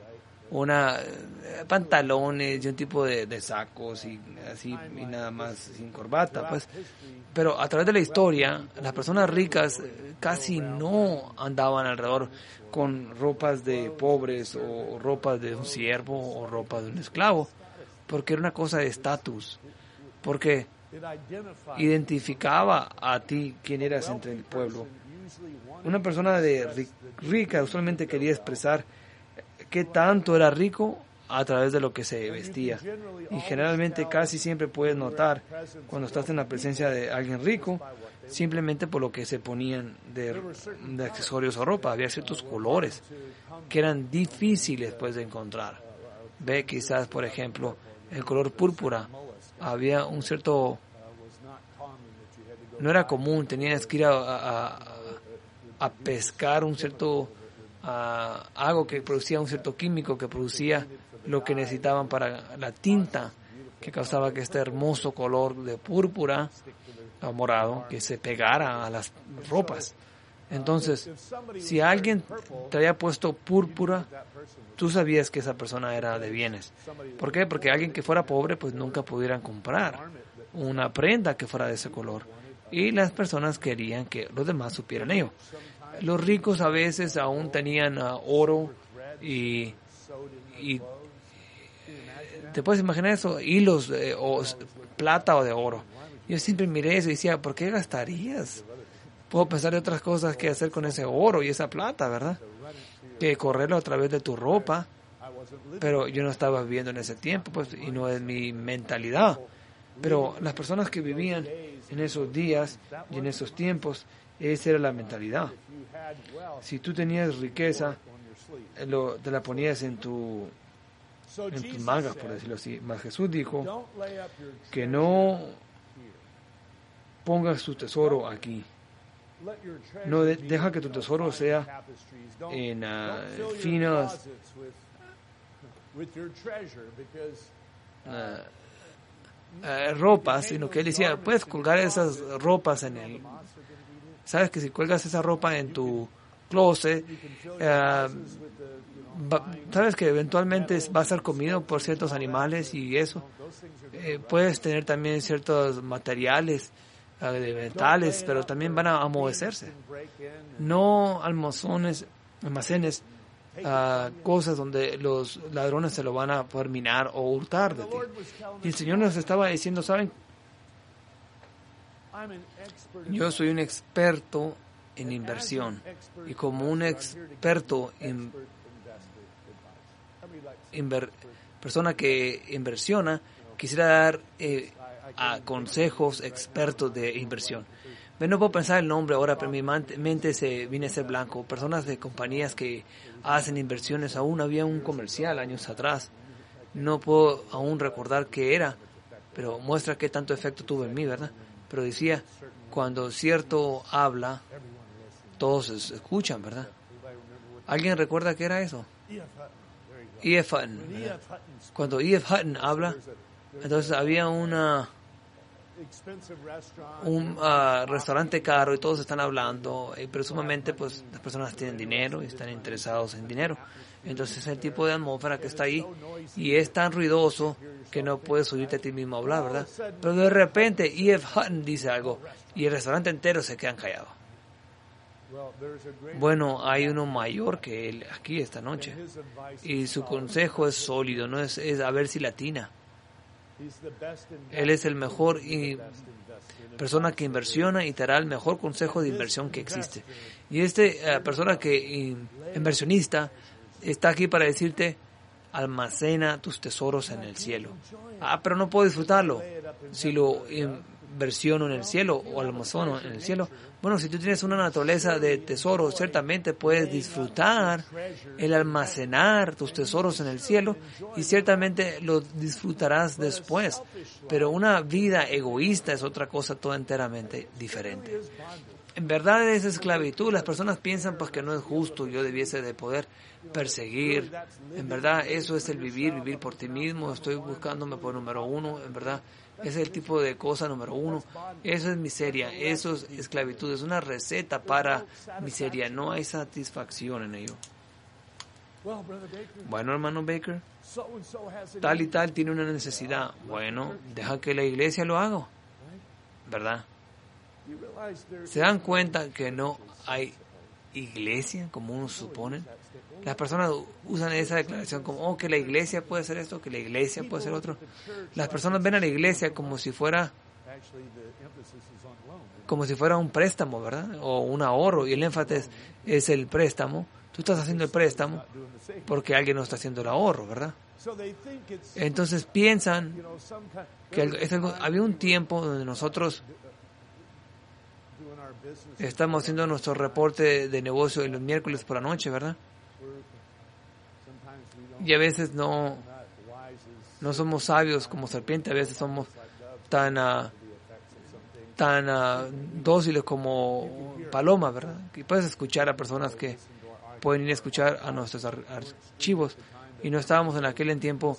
pantalones y un tipo de sacos y así, y nada más, sin corbata, pues. Pero a través de la historia, las personas ricas casi no andaban alrededor con ropas de pobres, o ropas de un siervo, o ropas de un esclavo, porque era una cosa de estatus, porque identificaba a ti quién eras entre el pueblo. Una persona rica usualmente quería expresar qué tanto era rico a través de lo que se vestía. Y generalmente casi siempre puedes notar cuando estás en la presencia de alguien rico, simplemente por lo que se ponían de accesorios o ropa. Había ciertos colores que eran difíciles pues de encontrar. Ve quizás, por ejemplo, el color púrpura. Había un cierto... No era común, tenías que ir a pescar un cierto... algo que producía un cierto químico que producía lo que necesitaban para la tinta que causaba que este hermoso color de púrpura o morado que se pegara a las ropas. Entonces, si alguien te había puesto púrpura, tú sabías que esa persona era de bienes. ¿Por qué? Porque alguien que fuera pobre pues nunca pudieran comprar una prenda que fuera de ese color, y las personas querían que los demás supieran ello. Los ricos a veces aún tenían oro y te puedes imaginar eso, hilos o plata o de oro. Yo siempre miré eso y decía, ¿por qué gastarías? Puedo pensar de otras cosas que hacer con ese oro y esa plata, ¿verdad? Que correrlo a través de tu ropa. Pero yo no estaba viviendo en ese tiempo, pues, y no es mi mentalidad. Pero las personas que vivían en esos días y en esos tiempos, esa era la mentalidad. Si tú tenías riqueza, te la ponías en tus mangas, por decirlo así. Mas Jesús dijo que no pongas tu tesoro aquí. No deja que tu tesoro sea en finas ropas, sino que él decía, puedes colgar esas ropas en el... Sabes que si cuelgas esa ropa en tu closet, sabes que eventualmente va a ser comido por ciertos animales y eso. Puedes tener también ciertos materiales de metales, pero también van a amovecerse. No almacenes cosas donde los ladrones se lo van a poder minar o hurtar de ti. Y el Señor nos estaba diciendo, ¿saben? Yo soy un experto en inversión y como un experto en persona que inversiona, quisiera dar consejos expertos de inversión. No puedo pensar el nombre ahora, pero mi mente se viene a ser blanco. Personas de compañías que hacen inversiones. Aún había un comercial años atrás. No puedo aún recordar qué era, pero muestra qué tanto efecto tuvo en mí, ¿verdad? Pero decía, cuando cierto habla, todos escuchan, ¿verdad? ¿Alguien recuerda qué era eso? E.F. Hutton. Cuando E.F. Hutton habla, entonces había un restaurante caro y todos están hablando y presumamente pues las personas tienen dinero y están interesados en dinero. Entonces es el tipo de atmósfera que está ahí y es tan ruidoso que no puedes oírte a ti mismo hablar, ¿verdad? Pero de repente E.F. Hutton dice algo y el restaurante entero se quedan callados. Bueno, hay uno mayor que él aquí esta noche y su consejo es sólido, no es a ver si latina. Él es el mejor persona que inversiona y te dará el mejor consejo de inversión que existe. Y persona que inversionista está aquí para decirte, almacena tus tesoros en el cielo. Pero no puedo disfrutarlo si lo inversiono en el cielo o almaceno en el cielo. Bueno, si tú tienes una naturaleza de tesoro, ciertamente puedes disfrutar el almacenar tus tesoros en el cielo y ciertamente lo disfrutarás después. Pero una vida egoísta es otra cosa toda enteramente diferente. En verdad es esclavitud. Las personas piensan pues que no es justo, yo debiese de poder perseguir. En verdad eso es el vivir por ti mismo. Estoy buscándome por número uno, en verdad. Ese es el tipo de cosa número uno. Eso es miseria, eso es esclavitud, es una receta para miseria. No hay satisfacción en ello. Bueno, hermano Baker, tal y tal tiene una necesidad. Bueno, deja que la iglesia lo haga, ¿verdad? ¿Se dan cuenta que no hay iglesia como uno supone? Las personas usan esa declaración como, que la iglesia puede hacer esto, que la iglesia puede hacer otro. Las personas ven a la iglesia como si fuera un préstamo, ¿verdad? O un ahorro, y el énfasis es el préstamo. Tú estás haciendo el préstamo porque alguien no está haciendo el ahorro, ¿verdad? Entonces piensan que había un tiempo donde nosotros estamos haciendo nuestro reporte de negocio en los miércoles por la noche, ¿verdad? Y a veces no somos sabios como serpiente, a veces somos tan dóciles como paloma, ¿verdad? Y puedes escuchar a personas que pueden ir a escuchar a nuestros archivos. Y no estábamos en aquel tiempo,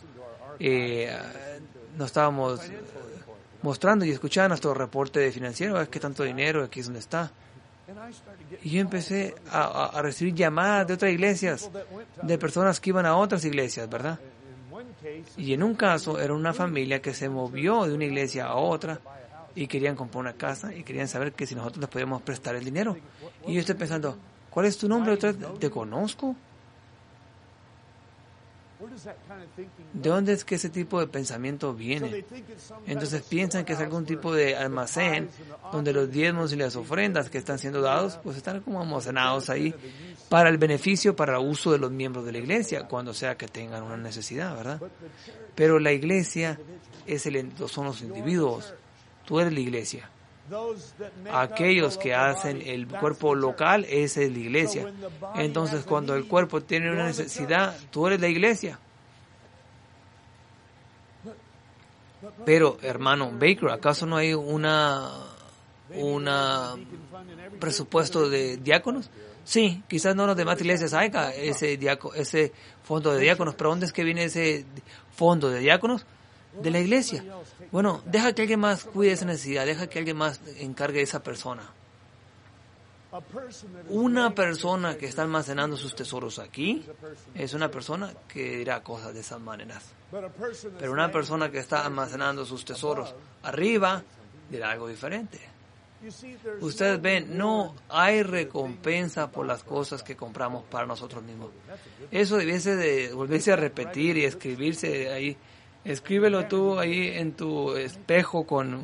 no estábamos mostrando y escuchando nuestro reporte financiero, es que tanto dinero, aquí es donde está. Y yo empecé a recibir llamadas de otras iglesias, de personas que iban a otras iglesias, ¿verdad? Y en un caso era una familia que se movió de una iglesia a otra y querían comprar una casa y querían saber que si nosotros les podíamos prestar el dinero. Y yo estoy pensando, ¿cuál es tu nombre? ¿Te conozco? ¿De dónde es que ese tipo de pensamiento viene? Entonces piensan que es algún tipo de almacén donde los diezmos y las ofrendas que están siendo dados, pues están como almacenados ahí para el beneficio, para el uso de los miembros de la iglesia, cuando sea que tengan una necesidad, ¿verdad? Pero la iglesia son los individuos. Tú eres la iglesia. Aquellos que hacen el cuerpo local, esa es la iglesia. Entonces, cuando el cuerpo tiene una necesidad, tú eres la iglesia. Pero, hermano Baker, ¿acaso no hay una presupuesto de diáconos? Sí, quizás no los demás iglesias haya ese fondo de diáconos, pero ¿dónde es que viene ese fondo de diáconos? De la iglesia. Bueno, deja que alguien más cuide esa necesidad, deja que alguien más encargue a esa persona. Una persona que está almacenando sus tesoros aquí es una persona que dirá cosas de esas maneras. Pero una persona que está almacenando sus tesoros arriba dirá algo diferente. Ustedes ven, no hay recompensa por las cosas que compramos para nosotros mismos. Eso debiese de volverse a repetir y escribirse ahí. Escríbelo tú ahí en tu espejo con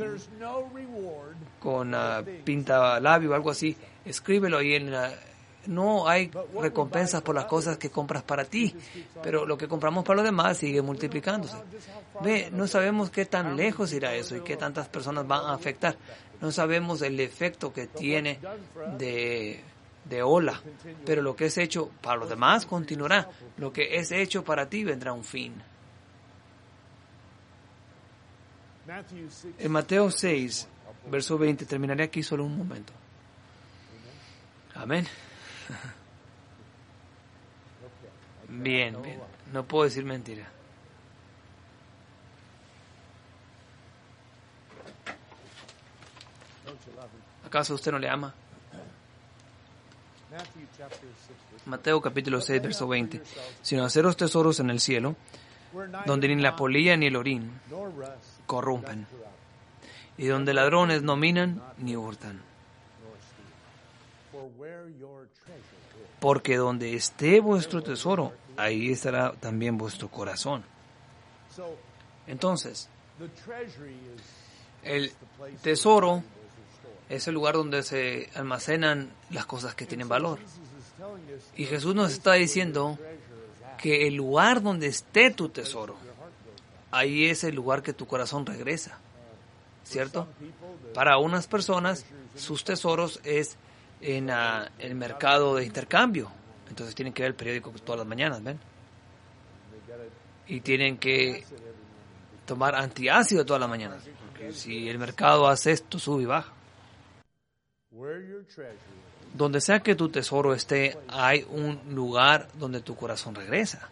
pintalabio o algo así. Escríbelo ahí no hay recompensas por las cosas que compras para ti, pero lo que compramos para los demás sigue multiplicándose. Ve, no sabemos qué tan lejos irá eso y qué tantas personas van a afectar. No sabemos el efecto que tiene de ola, pero lo que es hecho para los demás continuará. Lo que es hecho para ti vendrá a un fin. En Mateo 6, verso 20, terminaré aquí solo un momento. Amén. Bien, no puedo decir mentira. ¿Acaso usted no le ama? Mateo capítulo 6, verso 20. Sino haceros tesoros en el cielo, donde ni la polilla ni el orín corrompen, y donde ladrones no minan ni hurtan. Porque donde esté vuestro tesoro, ahí estará también vuestro corazón. Entonces, el tesoro es el lugar donde se almacenan las cosas que tienen valor. Y Jesús nos está diciendo que el lugar donde esté tu tesoro, ahí es el lugar que tu corazón regresa. ¿Cierto? Para unas personas, sus tesoros es en el mercado de intercambio. Entonces tienen que ver el periódico todas las mañanas, ¿ven? Y tienen que tomar antiácido todas las mañanas. Porque si el mercado hace esto, sube y baja. Donde sea que tu tesoro esté, hay un lugar donde tu corazón regresa.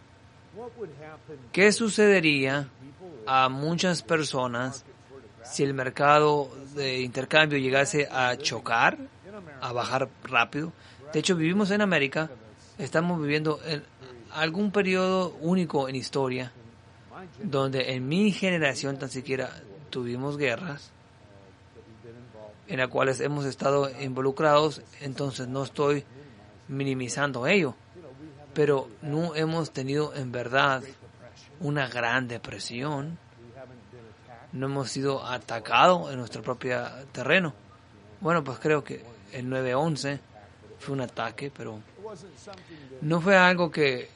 ¿Qué sucedería a muchas personas si el mercado de intercambio llegase a chocar, a bajar rápido? De hecho, vivimos en América, estamos viviendo en algún periodo único en historia, donde en mi generación tan siquiera tuvimos guerras, en las cuales hemos estado involucrados. Entonces no estoy minimizando ello, pero no hemos tenido en verdad una gran depresión. No hemos sido atacados en nuestro propio terreno. Bueno, pues creo que el 9/11 fue un ataque, pero no fue algo que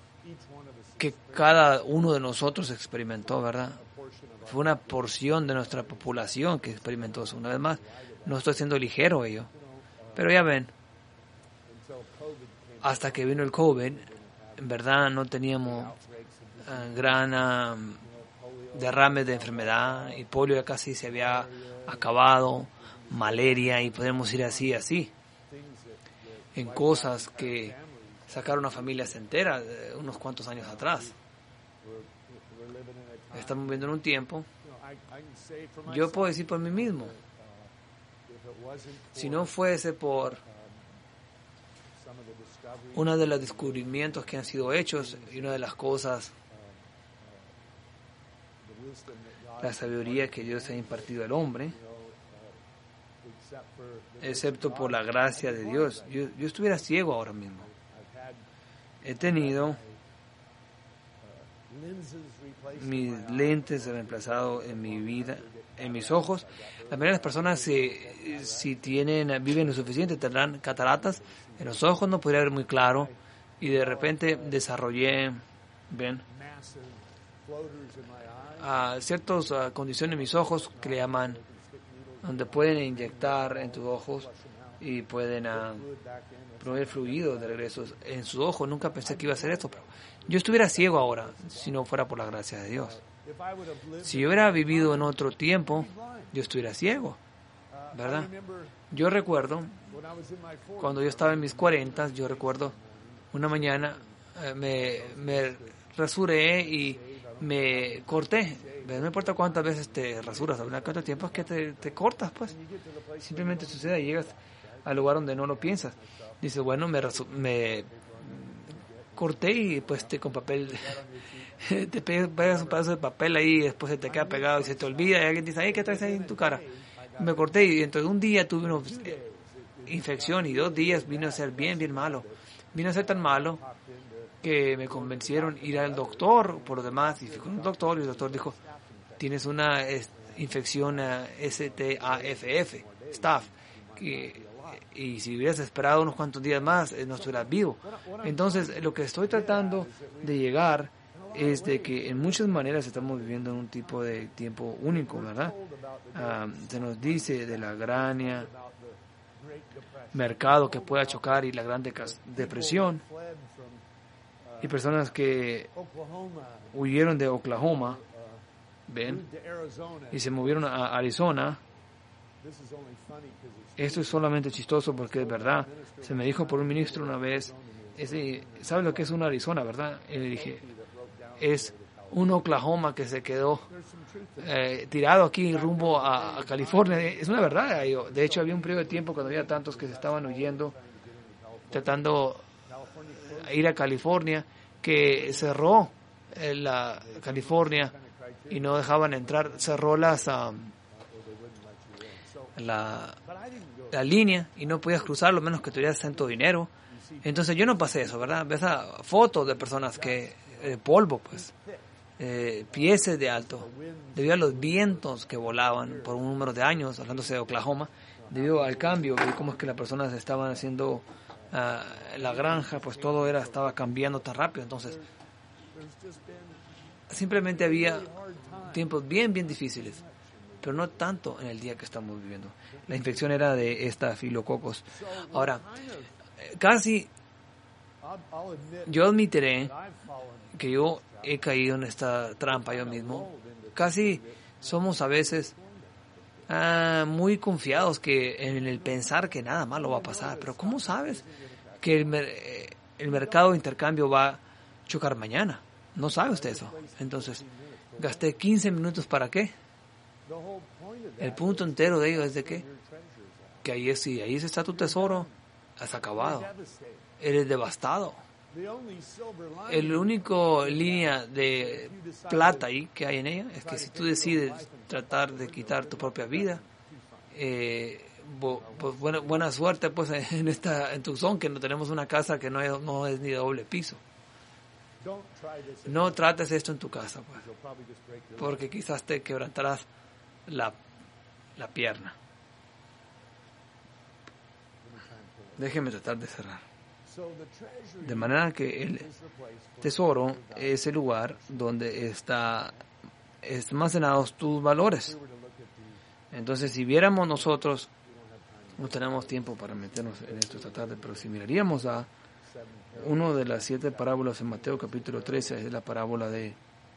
cada uno de nosotros experimentó, ¿verdad? Fue una porción de nuestra población que experimentó eso. Una vez más, no estoy siendo ligero ello, pero ya ven, hasta que vino el COVID, en verdad no teníamos gran derrames de enfermedad, y polio ya casi se había acabado, malaria, y podemos ir así, en cosas que sacaron a familias enteras unos cuantos años atrás. Estamos viviendo en un tiempo, yo puedo decir por mí mismo, si no fuese por uno de los descubrimientos que han sido hechos y una de las cosas, la sabiduría que Dios ha impartido al hombre, excepto por la gracia de Dios, yo estuviera ciego ahora mismo. He tenido mis lentes reemplazados en mi vida, en mis ojos. La mayoría de las personas, si viven lo suficiente, tendrán cataratas en los ojos, no podría ver muy claro, y de repente desarrollé, ciertas condiciones en mis ojos que le llaman donde pueden inyectar en tus ojos y pueden proveer fluido de regreso en sus ojos. Nunca pensé que iba a hacer esto, pero yo estuviera ciego ahora si no fuera por la gracia de Dios. Si yo hubiera vivido en otro tiempo, yo estuviera ciego, ¿verdad? Yo recuerdo, cuando yo estaba en mis 40, yo recuerdo una mañana me rasuré y me corté. No importa cuántas veces te rasuras, cuánto tiempo es que te cortas, pues. Simplemente sucede y llegas al lugar donde no lo piensas. Dices, bueno, me corté y pues con papel, te pegas un pedazo de papel ahí y después se te queda pegado y se te olvida y alguien dice, ay, ¿qué traes ahí en tu cara? Me corté y entonces un día tuve una infección y 2 días vino a ser bien malo. Vino a ser tan malo que me convencieron ir al doctor por lo demás y fui con un doctor y el doctor dijo, tienes una infección staph, y si hubieras esperado unos cuantos días más no estuvieras vivo. Entonces lo que estoy tratando de llegar es de que en muchas maneras estamos viviendo en un tipo de tiempo único, ¿verdad? Se nos dice de la gran mercado que pueda chocar y la gran depresión, y personas que huyeron de Oklahoma, ven, y se movieron a Arizona. Esto es solamente chistoso porque es verdad. Se me dijo por un ministro una vez, ¿sabe lo que es una Arizona, verdad? Y le dije, es un Oklahoma que se quedó tirado aquí rumbo a California. Es una verdad. De hecho, había un periodo de tiempo cuando había tantos que se estaban huyendo, tratando de ir a California, que cerró la California y no dejaban entrar, cerró la línea y no podías cruzar, lo menos que tuvieras tanto dinero. Entonces yo no pasé eso, ¿verdad? Ves fotos de personas que polvo, pues, pies de alto, debido a los vientos que volaban por un número de años, hablándose de Oklahoma, debido al cambio, de cómo es que las personas estaban haciendo la granja, pues todo estaba cambiando tan rápido. Entonces simplemente había tiempos bien difíciles, pero no tanto en el día que estamos viviendo. La infección era de estafilococos. Ahora, casi yo admitiré que yo he caído en esta trampa yo mismo. Casi somos a veces muy confiados que en el pensar que nada malo va a pasar. Pero ¿cómo sabes que el mercado de intercambio va a chocar mañana? No sabe usted eso. Entonces, gasté 15 minutos ¿para qué? El punto entero de ello es de que ahí está tu tesoro, has acabado. Eres devastado. El único línea de plata ahí que hay en ella es que si tú decides tratar de quitar tu propia vida, pues buena suerte pues en Tucson, que no tenemos una casa que no es ni de doble piso. No trates esto en tu casa, pues, porque quizás te quebrantarás la pierna. Déjeme tratar de cerrar. De manera que el tesoro es el lugar donde están almacenados tus valores. Entonces, si viéramos nosotros, no tenemos tiempo para meternos en esto esta tarde, pero si miraríamos a una de las 7 parábolas en Mateo capítulo 13, es la parábola del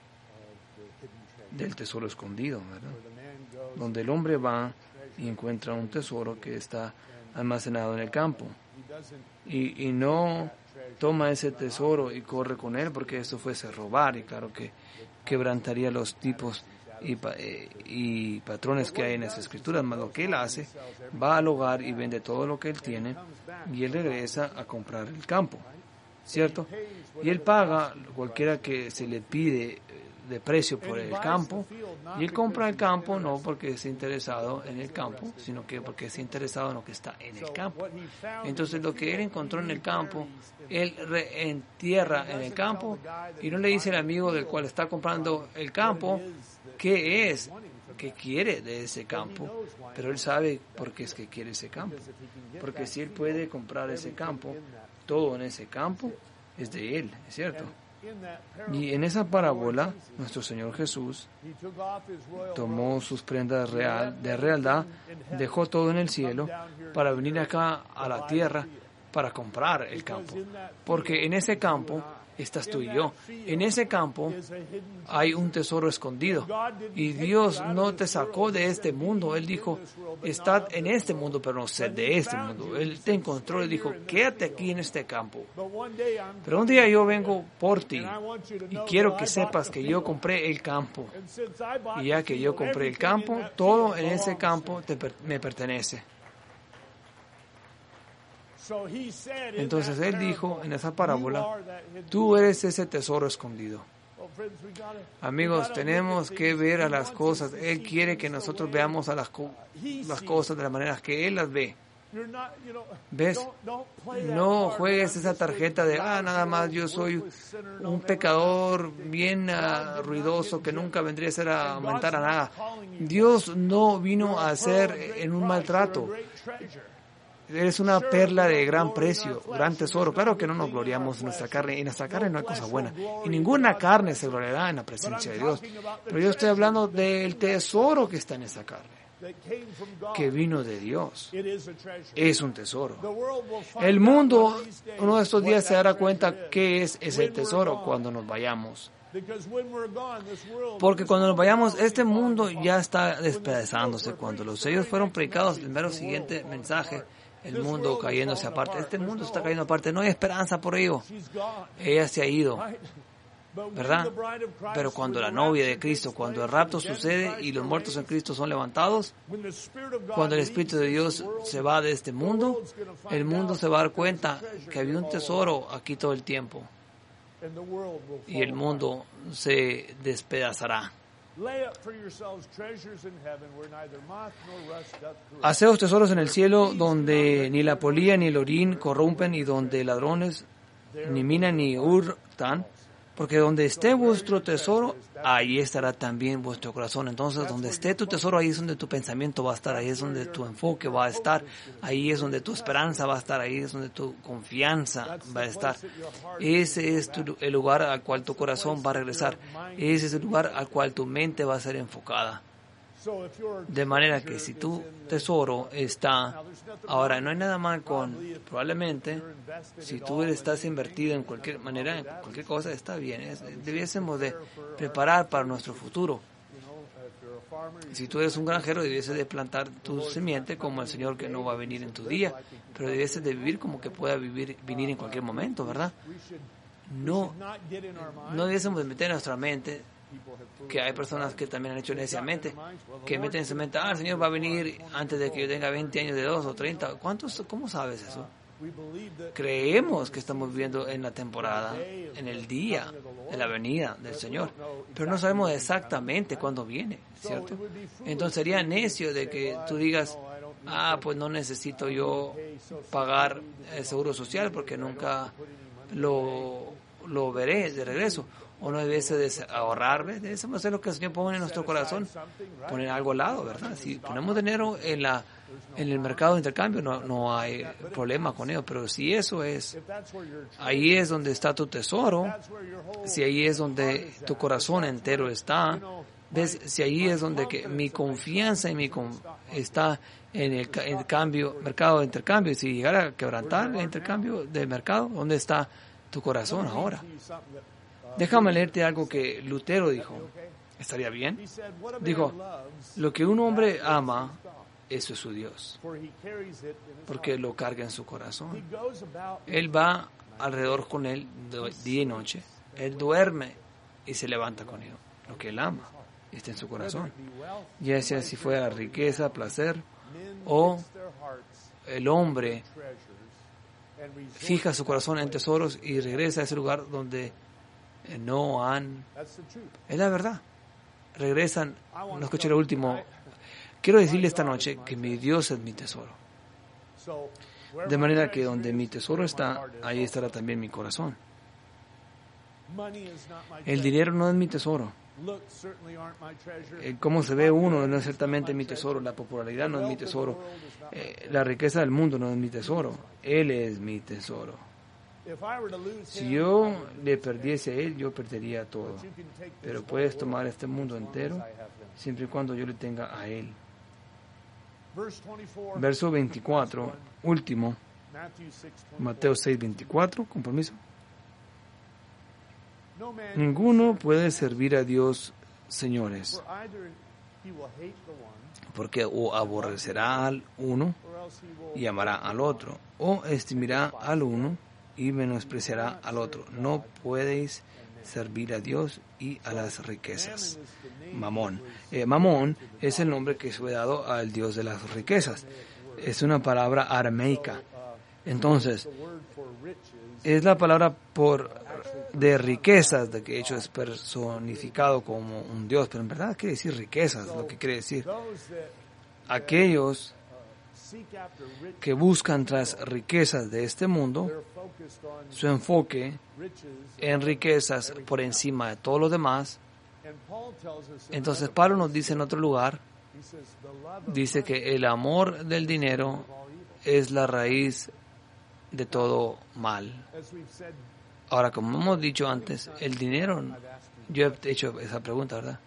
tesoro escondido, ¿verdad? Donde el hombre va y encuentra un tesoro que está almacenado en el campo y no toma ese tesoro y corre con él, porque eso fuese robar, y claro que quebrantaría los tipos y patrones que hay en las escrituras. Más lo que él hace, va al hogar y vende todo lo que él tiene y él regresa a comprar el campo, ¿cierto? Y él paga cualquiera que se le pide de precio por el campo, y él compra el campo no porque esté interesado en el campo, sino que porque está interesado en lo que está en el campo. Entonces lo que él encontró en el campo, él reentierra en el campo, y no le dice al amigo del cual está comprando el campo qué quiere de ese campo, pero él sabe por qué es que quiere ese campo, porque si él puede comprar ese campo, todo en ese campo es de él, ¿es cierto? Y en esa parábola, nuestro Señor Jesús tomó sus prendas de realidad, dejó todo en el cielo para venir acá a la tierra para comprar el campo. Porque en ese campo estás tú y yo. En ese campo hay un tesoro escondido. Y Dios no te sacó de este mundo. Él dijo, estad en este mundo, pero no sed de este mundo. Él te encontró y dijo, quédate aquí en este campo. Pero un día yo vengo por ti y quiero que sepas que yo compré el campo. Y ya que yo compré el campo, todo en ese campo me pertenece. Entonces Él dijo en esa parábola, tú eres ese tesoro escondido. Amigos, tenemos que ver a las cosas. Él quiere que nosotros veamos a las cosas de la manera que Él las ve. ¿Ves? No juegues esa tarjeta de, nada más yo soy un pecador bien ruidoso que nunca vendría a ser a aumentar a nada. Dios no vino a hacer en un maltrato. Eres una perla de gran precio, gran tesoro. Claro que no nos gloriamos en nuestra carne. En nuestra carne no hay cosa buena. Y ninguna carne se gloriará en la presencia de Dios. Pero yo estoy hablando del tesoro que está en esa carne, que vino de Dios. Es un tesoro. El mundo, uno de estos días, se dará cuenta qué es ese tesoro cuando nos vayamos. Porque cuando nos vayamos, este mundo ya está despedazándose. Cuando los sellos fueron predicados, el mero siguiente mensaje, el mundo cayéndose aparte. Este mundo está cayendo aparte. No hay esperanza por ello. Ella se ha ido, ¿verdad? Pero cuando la novia de Cristo, cuando el rapto sucede y los muertos en Cristo son levantados, cuando el Espíritu de Dios se va de este mundo, el mundo se va a dar cuenta que había un tesoro aquí todo el tiempo. Y el mundo se despedazará. Haceos tesoros en el cielo, donde ni la polilla ni el orín corrompen, y donde ladrones ni minan ni hurtan, porque donde esté vuestro tesoro, ahí estará también vuestro corazón. Entonces, donde esté tu tesoro, ahí es donde tu pensamiento va a estar, ahí es donde tu enfoque va a estar, ahí es donde tu esperanza va a estar, ahí es donde tu confianza va a estar. Ese es el lugar al cual tu corazón va a regresar. Ese es el lugar al cual tu mente va a ser enfocada. De manera que si tu tesoro está, ahora no hay nada mal con, probablemente, si tú estás invertido en cualquier manera, en cualquier cosa, está bien. Debiésemos de preparar para nuestro futuro. Si tú eres un granjero, debieses de plantar tu simiente como el Señor, que no va a venir en tu día, pero debieses de vivir como que pueda venir en cualquier momento, ¿verdad? No debiésemos de meter en nuestra mente, que hay personas que también han hecho neciamente, que meten en su mente, el Señor va a venir antes de que yo tenga 20 años de 2 o 30. ¿Cómo sabes eso? Creemos que estamos viviendo en la temporada, en el día de la venida del Señor, pero no sabemos exactamente cuándo viene, ¿cierto? Entonces sería necio de que tú digas, pues no necesito yo pagar el seguro social porque nunca lo veré de regreso. O no debe ahorrar, debemos hacer lo que el Señor pone en nuestro corazón, poner algo al lado, ¿verdad? Si ponemos dinero en el mercado de intercambio, no hay problema con ello, pero si eso es, ahí es donde está tu tesoro, si ahí es donde tu corazón entero está, ¿ves? Si ahí es donde mi confianza y está en el mercado de intercambio, y si llegara a quebrantar el intercambio de mercado, ¿dónde está tu corazón ahora? Déjame leerte algo que Lutero dijo. ¿Estaría bien? Dijo, lo que un hombre ama, eso es su Dios, porque lo carga en su corazón. Él va alrededor con él día y noche. Él duerme y se levanta con él. Lo que él ama está en su corazón. Ya sea si fuera riqueza, placer, o el hombre fija su corazón en tesoros y regresa a ese lugar donde es la verdad. Regresan. No escuché lo último. Quiero decirle esta noche que mi Dios es mi tesoro. De manera que donde mi tesoro está, ahí estará también mi corazón. El dinero no es mi tesoro. Cómo se ve uno no es ciertamente mi tesoro. La popularidad no es mi tesoro. La riqueza del mundo no es mi tesoro. Él es mi tesoro. Si yo le perdiese a Él, yo perdería todo. Pero puedes tomar este mundo entero siempre y cuando yo le tenga a Él. Verso 24, último, Mateo 6:24, con permiso. Ninguno puede servir a Dios, señores, porque o aborrecerá al uno y amará al otro, o estimará al uno y menospreciará al otro. No podéis servir a Dios y a las riquezas. Mamón. Mamón es el nombre que fue dado al Dios de las riquezas. Es una palabra arameica. Entonces, es la palabra de riquezas, de que de hecho es personificado como un Dios, pero en verdad quiere decir riquezas, lo que quiere decir. Aquellos que buscan tras riquezas de este mundo, su enfoque en riquezas por encima de todo lo demás. Entonces Pablo nos dice en otro lugar, dice que el amor del dinero es la raíz de todo mal. Ahora, como hemos dicho antes, el dinero, yo he hecho esa pregunta, ¿verdad?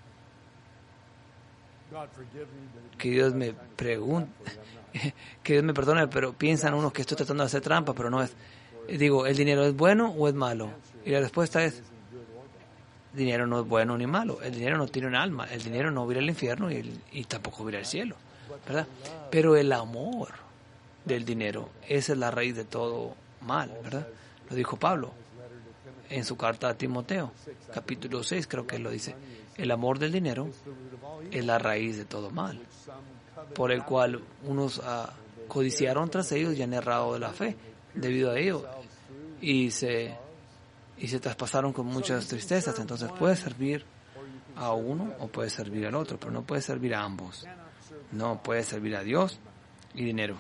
Que Dios me pregunte, que Dios me perdone, pero piensan unos que estoy tratando de hacer trampa, pero no es. Digo, ¿el dinero es bueno o es malo? Y la respuesta es, el dinero no es bueno ni malo, el dinero no tiene un alma, el dinero no va a ir al infierno y tampoco va a ir al cielo, ¿verdad? Pero el amor del dinero, esa es la raíz de todo mal, ¿verdad? Lo dijo Pablo en su carta a Timoteo, capítulo 6, creo que él lo dice. El amor del dinero es la raíz de todo mal, por el cual unos codiciaron tras ellos y han errado de la fe debido a ello y se traspasaron con muchas tristezas. Entonces puedes servir a uno o puedes servir al otro, pero no puedes servir a ambos. No puedes servir a Dios y dinero.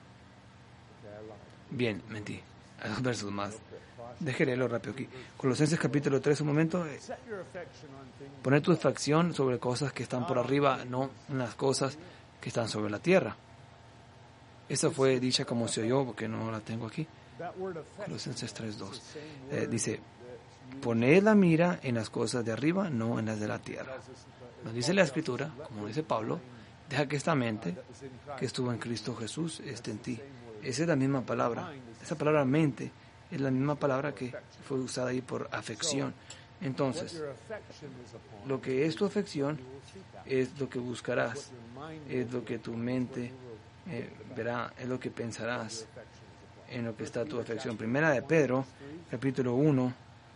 Bien, mentí. Hay 2 versos más. Déjeme leerlo rápido aquí. Colosenses capítulo 3, un momento. Poner tu afección sobre cosas que están por arriba, no en las cosas que están sobre la tierra. Esa fue dicha como se oyó, porque no la tengo aquí. Colosenses 3:2. Dice, poned la mira en las cosas de arriba, no en las de la tierra. Nos dice la Escritura, como dice Pablo, deja que esta mente que estuvo en Cristo Jesús esté en ti. Esa es la misma palabra. Esa palabra mente es la misma palabra que fue usada ahí por afección. Entonces, lo que es tu afección es lo que buscarás, es lo que tu mente verá, es lo que pensarás en lo que está tu afección. Primera de Pedro, capítulo 1.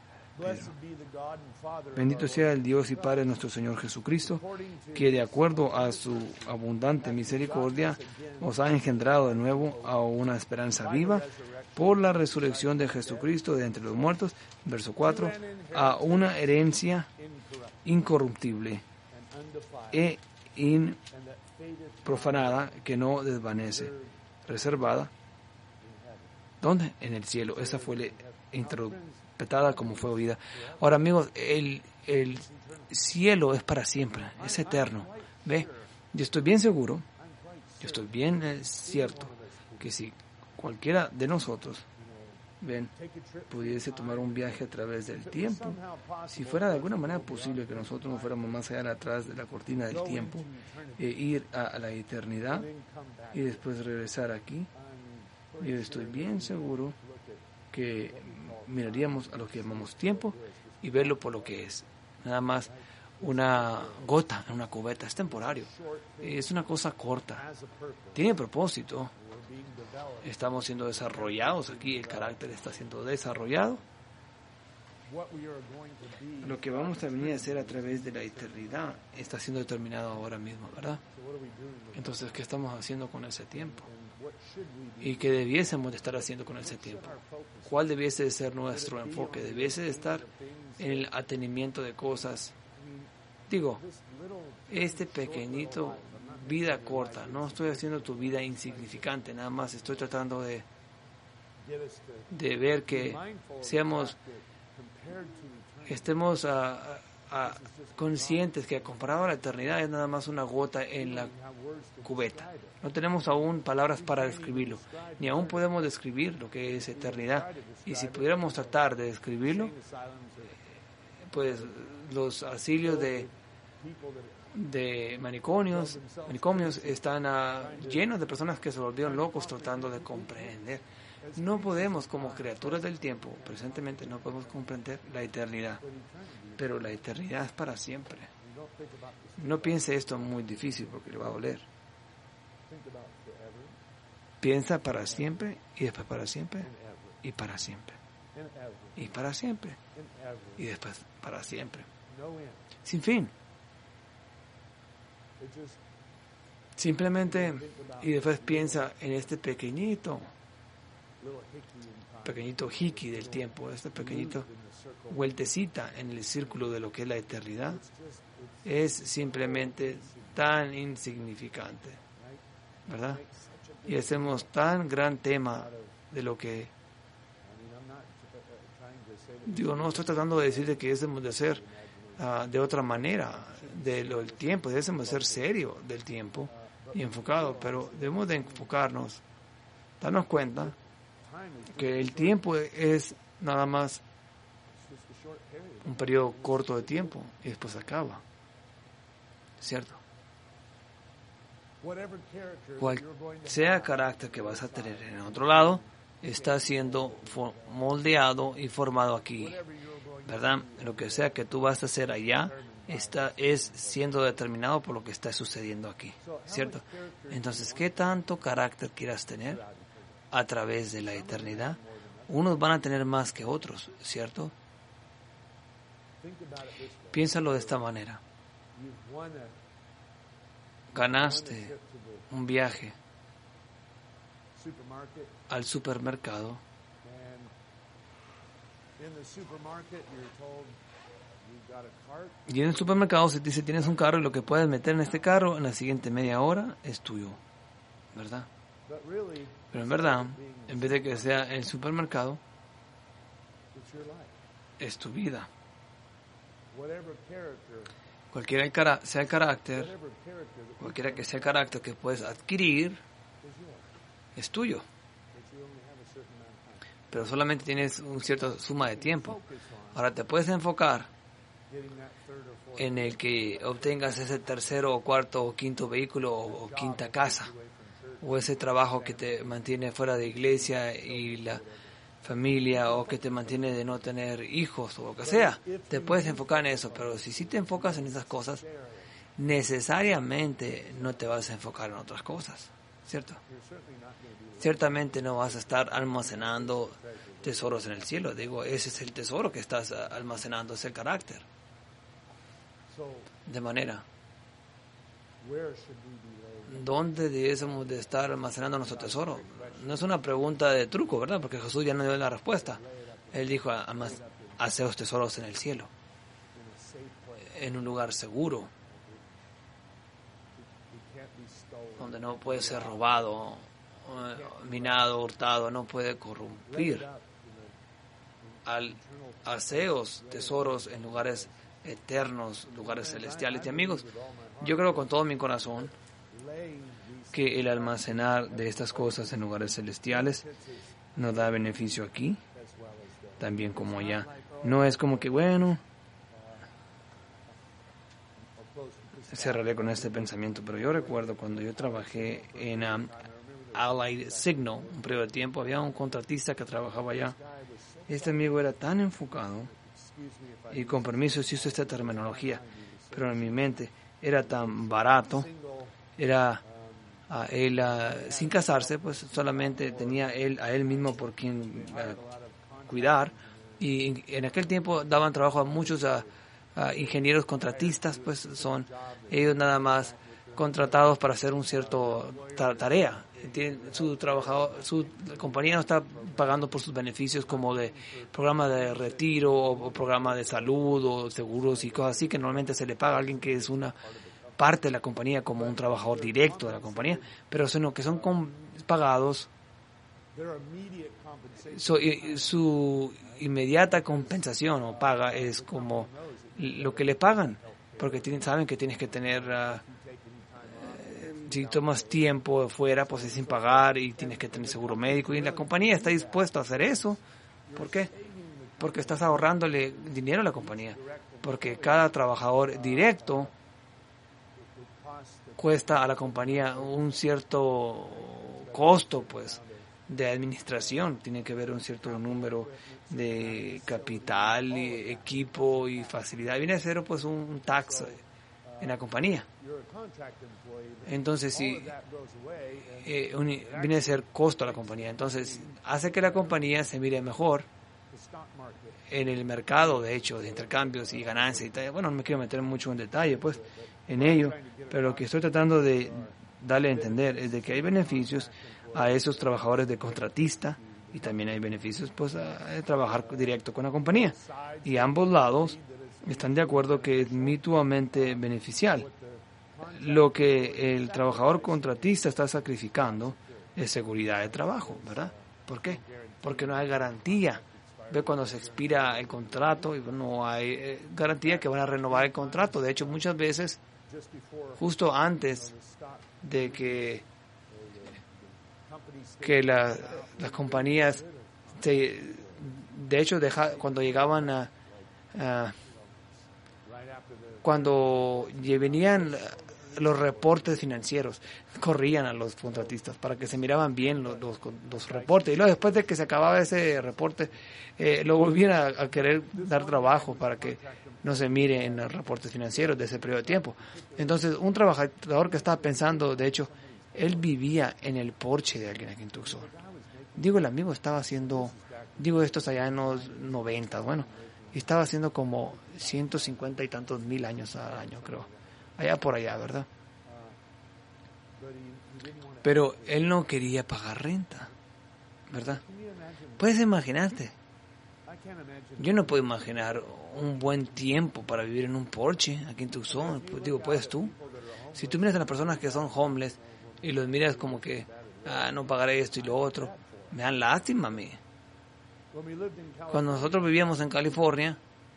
Bendito sea el Dios y Padre de nuestro Señor Jesucristo, que de acuerdo a su abundante misericordia os ha engendrado de nuevo a una esperanza viva por la resurrección de Jesucristo de entre los muertos, verso 4, a una herencia incorruptible e improfanada que no desvanece, reservada. ¿Dónde? En el cielo. Esa fue interpretada como fue oída. Ahora, amigos, el cielo es para siempre, es eterno. ¿Ve? Yo estoy bien seguro, yo estoy bien cierto que si cualquiera de nosotros, ven, pudiese tomar un viaje a través del tiempo, si fuera de alguna manera posible que nosotros no fuéramos más allá atrás de la cortina del tiempo, ir a la eternidad y después regresar aquí, yo estoy bien seguro que miraríamos a lo que llamamos tiempo y verlo por lo que es. Nada más una gota en una cubeta, es temporario, es una cosa corta, tiene propósito. Estamos siendo desarrollados aquí, el carácter está siendo desarrollado. Lo que vamos a venir a hacer a través de la eternidad está siendo determinado ahora mismo, ¿verdad? Entonces, ¿qué estamos haciendo con ese tiempo? ¿Y qué debiésemos de estar haciendo con ese tiempo? ¿Cuál debiese de ser nuestro enfoque? ¿Debiese de estar en el atenimiento de cosas? Digo, este pequeñito vida corta, no estoy haciendo tu vida insignificante, nada más estoy tratando de estemos conscientes que comparado a la eternidad es nada más una gota en la cubeta. No tenemos aún palabras para describirlo, ni aún podemos describir lo que es eternidad. Y si pudiéramos tratar de describirlo, pues los asilios de manicomios están llenos de personas que se volvieron locos tratando de comprender. No podemos, como criaturas del tiempo, presentemente no podemos comprender la eternidad, pero la eternidad es para siempre. No piense esto muy difícil porque le va a doler. Piensa para siempre y después para siempre y para siempre y para siempre y después para siempre. Sin fin. Simplemente, y después piensa en este pequeñito hickey del tiempo, este pequeñito vueltecita en el círculo de lo que es la eternidad. Es simplemente tan insignificante, ¿verdad? Y hacemos tan gran tema de lo que... no estoy tratando de decir de que debemos de hacer de otra manera del tiempo, debemos ser serio del tiempo y enfocado, pero debemos de enfocarnos, darnos cuenta que el tiempo es nada más un periodo corto de tiempo y después acaba, ¿cierto? Cual sea carácter que vas a tener en otro lado, está siendo moldeado y formado aquí, ¿verdad? Lo que sea que tú vas a hacer allá es siendo determinado por lo que está sucediendo aquí, ¿cierto? Entonces, ¿qué tanto carácter quieras tener a través de la eternidad? Unos van a tener más que otros, ¿cierto? Piénsalo de esta manera. Ganaste un viaje al supermercado y en el supermercado se te dice tienes un carro y lo que puedes meter en este carro en la siguiente media hora es tuyo, ¿verdad? Pero en verdad, en vez de que sea el supermercado, es tu vida. Cualquiera sea el carácter, cualquiera que sea el carácter que puedes adquirir, es tuyo. Pero solamente tienes una cierta suma de tiempo. Ahora te puedes enfocar en el que obtengas ese tercero o cuarto o quinto vehículo o quinta casa, o ese trabajo que te mantiene fuera de iglesia y la familia, o que te mantiene de no tener hijos o lo que sea. Te puedes enfocar en eso, pero si te enfocas en esas cosas, necesariamente no te vas a enfocar en otras cosas, ¿cierto? Ciertamente no vas a estar almacenando tesoros en el cielo. Digo, ese es el tesoro que estás almacenando, es el carácter. De manera, ¿dónde debemos de estar almacenando nuestro tesoro? No es una pregunta de truco, ¿verdad? Porque Jesús ya no dio la respuesta. Él dijo, haceos tesoros en el cielo, en un lugar seguro, donde no puede ser robado, minado, hurtado, no puede corrompir. Haceos tesoros en lugares eternos, lugares celestiales. Y amigos, yo creo con todo mi corazón que el almacenar de estas cosas en lugares celestiales nos da beneficio aquí, también como allá. No es como que, bueno, cerraré con este pensamiento, pero yo recuerdo cuando yo trabajé en Allied Signal, un periodo de tiempo, había un contratista que trabajaba allá. Este amigo era tan enfocado, y con permiso si uso esta terminología, pero en mi mente era tan barato, era él sin casarse, pues solamente tenía a él mismo por quien cuidar, y en aquel tiempo daban trabajo a muchos ingenieros contratistas, pues son ellos nada más contratados para hacer un cierto tarea. Su compañía no está pagando por sus beneficios como de programa de retiro o programa de salud o seguros y cosas así, que normalmente se le paga a alguien que es una parte de la compañía como un trabajador directo de la compañía, pero sino que son pagados. Su inmediata compensación o paga es como lo que le pagan, porque saben que tienes que tener, si tomas tiempo fuera, pues es sin pagar y tienes que tener seguro médico, y la compañía está dispuesta a hacer eso. ¿Por qué? Porque estás ahorrándole dinero a la compañía, porque cada trabajador directo cuesta a la compañía un cierto costo, pues, de administración. Tiene que haber un cierto número de capital, y equipo y facilidad. Viene a ser, pues, un tax en la compañía. Entonces, si viene a ser costo a la compañía, entonces hace que la compañía se mire mejor en el mercado, de hecho, de intercambios y ganancias y tal. Bueno, no me quiero meter mucho en detalle, pues, en ello, pero lo que estoy tratando de darle a entender es de que hay beneficios a esos trabajadores de contratista y también hay beneficios, pues, a trabajar directo con la compañía. Y ambos lados están de acuerdo que es mutuamente beneficial. Lo que el trabajador contratista está sacrificando es seguridad de trabajo, ¿verdad? ¿Por qué? Porque no hay garantía. Ve cuando se expira el contrato y no hay garantía que van a renovar el contrato. De hecho, muchas veces, justo antes de que las compañías, de hecho, cuando llegaban cuando venían los reportes financieros, corrían a los contratistas para que se miraban bien los reportes, y luego después de que se acababa ese reporte lo volvían a querer dar trabajo para que no se mire en los reportes financieros de ese periodo de tiempo. Entonces, un trabajador que estaba pensando, de hecho, él vivía en el porche de alguien aquí en Tucson. Digo, el amigo estaba haciendo, estos allá en los 90, bueno, y estaba haciendo como 150 y tantos mil años al año, creo. Allá por allá, ¿verdad? Pero él no quería pagar renta, ¿verdad? Puedes imaginarte. Yo no puedo imaginar un buen tiempo para vivir en un porche aquí en Tucson. Digo, ¿puedes tú? Si tú miras a las personas que son homeless y los miras como que, no pagaré esto y lo otro, me dan lástima a mí. Cuando nosotros vivíamos en California,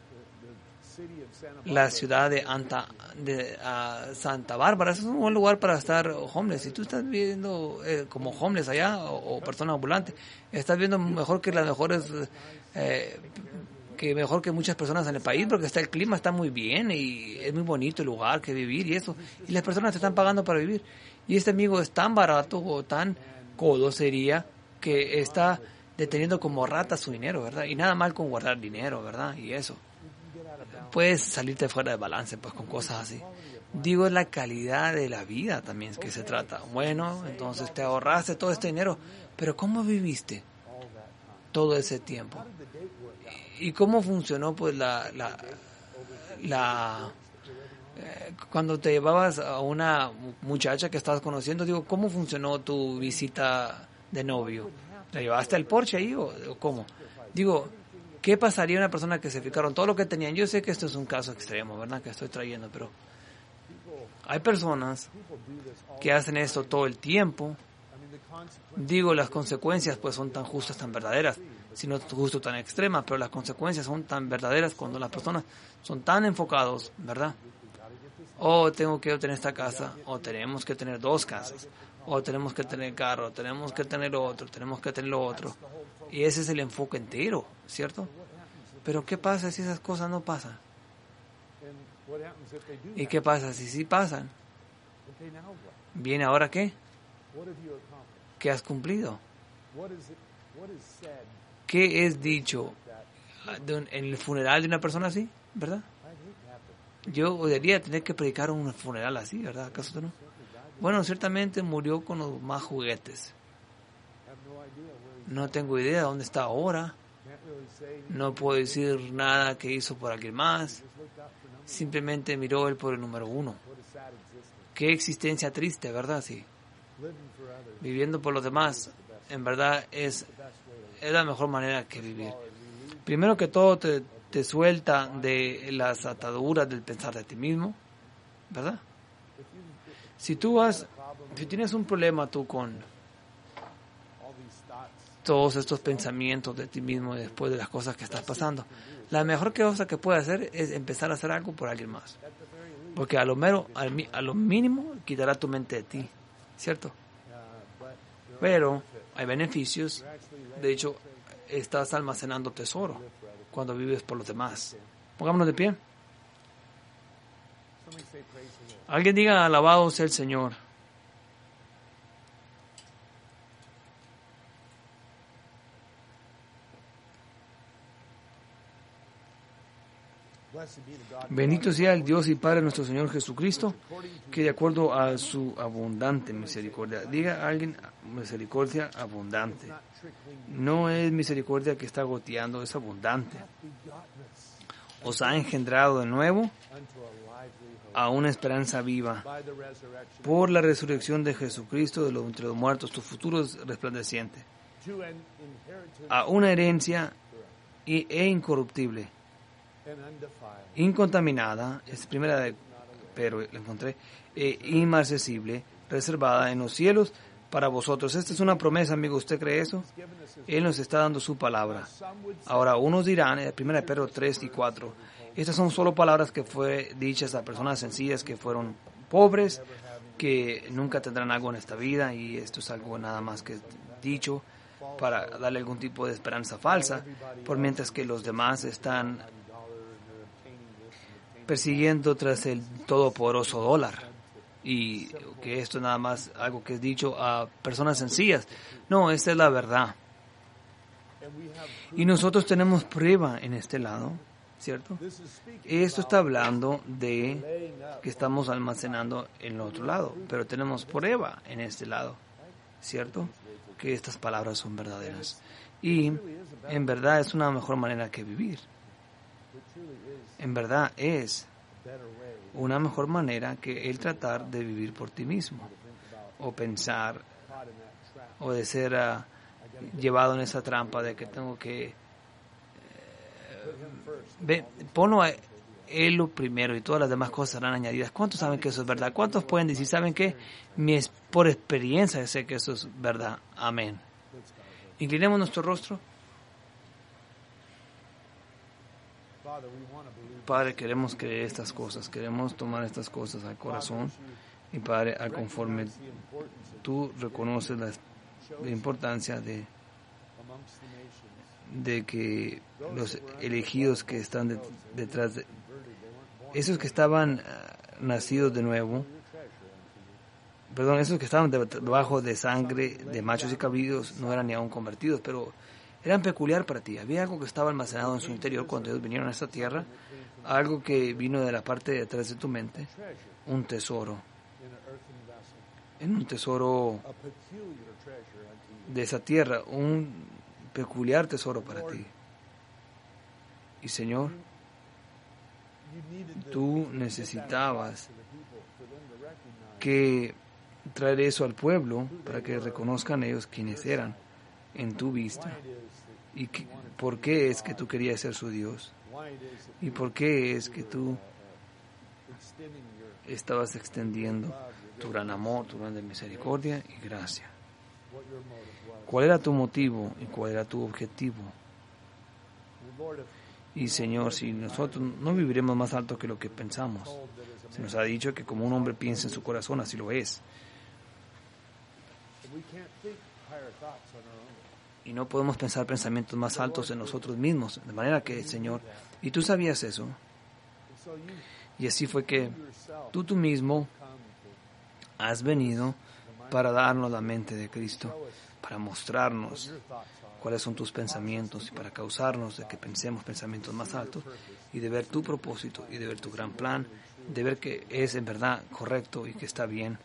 la ciudad de Santa Bárbara, eso es un buen lugar para estar homeless. Si tú estás viviendo como homeless allá o persona ambulante, estás viendo mejor que las mejores, mejor que muchas personas en el país, porque el clima está muy bien y es muy bonito el lugar que vivir y eso, y las personas te están pagando para vivir. Y este amigo es tan barato o tan codo sería que está deteniendo como rata su dinero, ¿verdad? Y nada mal con guardar dinero, ¿verdad? Y eso. Puedes salirte fuera de balance, pues, con cosas así. Digo, es la calidad de la vida también que se trata. Bueno, entonces te ahorraste todo este dinero, pero ¿cómo viviste todo ese tiempo? ¿Y cómo funcionó, pues, cuando te llevabas a una muchacha que estabas conociendo? Digo, ¿cómo funcionó tu visita de novio? ¿La llevaste al porche ahí o cómo? Digo, ¿qué pasaría a una persona que se fijaron todo lo que tenían? Yo sé que esto es un caso extremo, ¿verdad? Que estoy trayendo, pero hay personas que hacen esto todo el tiempo. Digo, las consecuencias pues son tan justas, tan verdaderas, si no justo tan extremas, pero las consecuencias son tan verdaderas cuando las personas son tan enfocados, ¿verdad? O tengo que tener esta casa, o tenemos que tener 2 casas, o tenemos que tener carro, tenemos que tener lo otro, tenemos que tener lo otro. Y ese es el enfoque entero, ¿cierto? Pero ¿qué pasa si esas cosas no pasan? ¿Y qué pasa si sí pasan? Bien, ¿ahora qué? ¿Qué has cumplido? ¿Qué es dicho en el funeral de una persona así? ¿Verdad? Yo odiaría tener que predicar un funeral así, ¿verdad? ¿Acaso tú no? Bueno, ciertamente murió con los más juguetes. No tengo idea de dónde está ahora. No puedo decir nada que hizo por alguien más. Simplemente miró él por el número 1. Qué existencia triste, ¿verdad? Sí. Viviendo por los demás, en verdad es la mejor manera que vivir. Primero que todo te suelta de las ataduras del pensar de ti mismo, ¿verdad? Si tienes un problema tú con todos estos pensamientos de ti mismo después de las cosas que estás pasando. La mejor cosa que puedes hacer es empezar a hacer algo por alguien más. Porque a lo mínimo quitará tu mente de ti, ¿cierto? Pero hay beneficios. De hecho, estás almacenando tesoro cuando vives por los demás. Pongámonos de pie. Alguien diga, alabado sea el Señor. Bendito sea el Dios y Padre nuestro Señor Jesucristo, que de acuerdo a su abundante misericordia, diga a alguien, misericordia abundante. No es misericordia que está goteando, es abundante. Os ha engendrado de nuevo a una esperanza viva por la resurrección de Jesucristo de entre los muertos, tu futuro es resplandeciente, a una herencia e incorruptible, incontaminada, es primera de, pero la encontré, inmarcesible, reservada en los cielos para vosotros. Esta es una promesa, amigo. ¿Usted cree eso? Él nos está dando su palabra. Ahora, unos dirán, primera de Pedro 3 y 4, estas son solo palabras que fue dichas a personas sencillas que fueron pobres, que nunca tendrán algo en esta vida, y esto es algo nada más que dicho para darle algún tipo de esperanza falsa, por mientras que los demás están persiguiendo tras el todopoderoso dólar, y que esto es nada más algo que es dicho a personas sencillas. No, esta es la verdad. Y nosotros tenemos prueba en este lado, ¿cierto? Esto está hablando de que estamos almacenando en el otro lado, pero tenemos prueba en este lado, ¿cierto? Que estas palabras son verdaderas. Y en verdad es una mejor manera que vivir. En verdad es una mejor manera que el tratar de vivir por ti mismo, o pensar, o de ser llevado en esa trampa de que tengo que ponlo a él lo primero y todas las demás cosas serán añadidas. ¿Cuántos saben que eso es verdad? ¿Cuántos pueden decir, saben qué? Por experiencia sé que eso es verdad? Amén. Inclinemos nuestro rostro. Padre, queremos creer estas cosas, queremos tomar estas cosas al corazón, y Padre, al conforme tú reconoces la importancia de que los elegidos que están detrás de esos que estaban nacidos de nuevo, esos que estaban debajo de sangre de machos y cabríos no eran ni aún convertidos, pero eran peculiar para ti. Había algo que estaba almacenado en su interior cuando ellos vinieron a esta tierra, algo que vino de la parte de atrás de tu mente, un tesoro, en un tesoro de esa tierra, un peculiar tesoro para ti. Y Señor, tú necesitabas que traer eso al pueblo para que reconozcan ellos quiénes eran en tu vista, y por qué es que tú querías ser su Dios, y por qué es que tú estabas extendiendo tu gran amor, tu gran misericordia y gracia. ¿Cuál era tu motivo y cuál era tu objetivo? Y Señor, si nosotros no viviremos más alto que lo que pensamos, se nos ha dicho que como un hombre piensa en su corazón, así lo es. Y no podemos pensar pensamientos más altos en nosotros mismos, de manera que, Señor, y tú sabías eso, y así fue que tú mismo has venido para darnos la mente de Cristo, para mostrarnos cuáles son tus pensamientos y para causarnos de que pensemos pensamientos más altos y de ver tu propósito y de ver tu gran plan, de ver que es en verdad correcto y que está bien.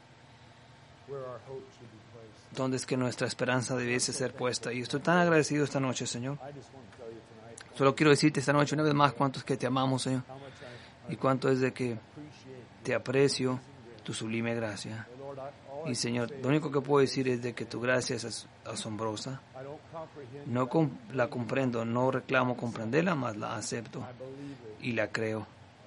¿Dónde es que nuestra esperanza debiese ser puesta? Y estoy tan agradecido esta noche, Señor. Solo quiero decirte esta noche una vez más cuánto es que te amamos, Señor, y cuánto es de que te aprecio tu sublime gracia. Y Señor, lo único que puedo decir es de que tu gracia es asombrosa. No la comprendo, no reclamo comprenderla, mas la acepto y la creo.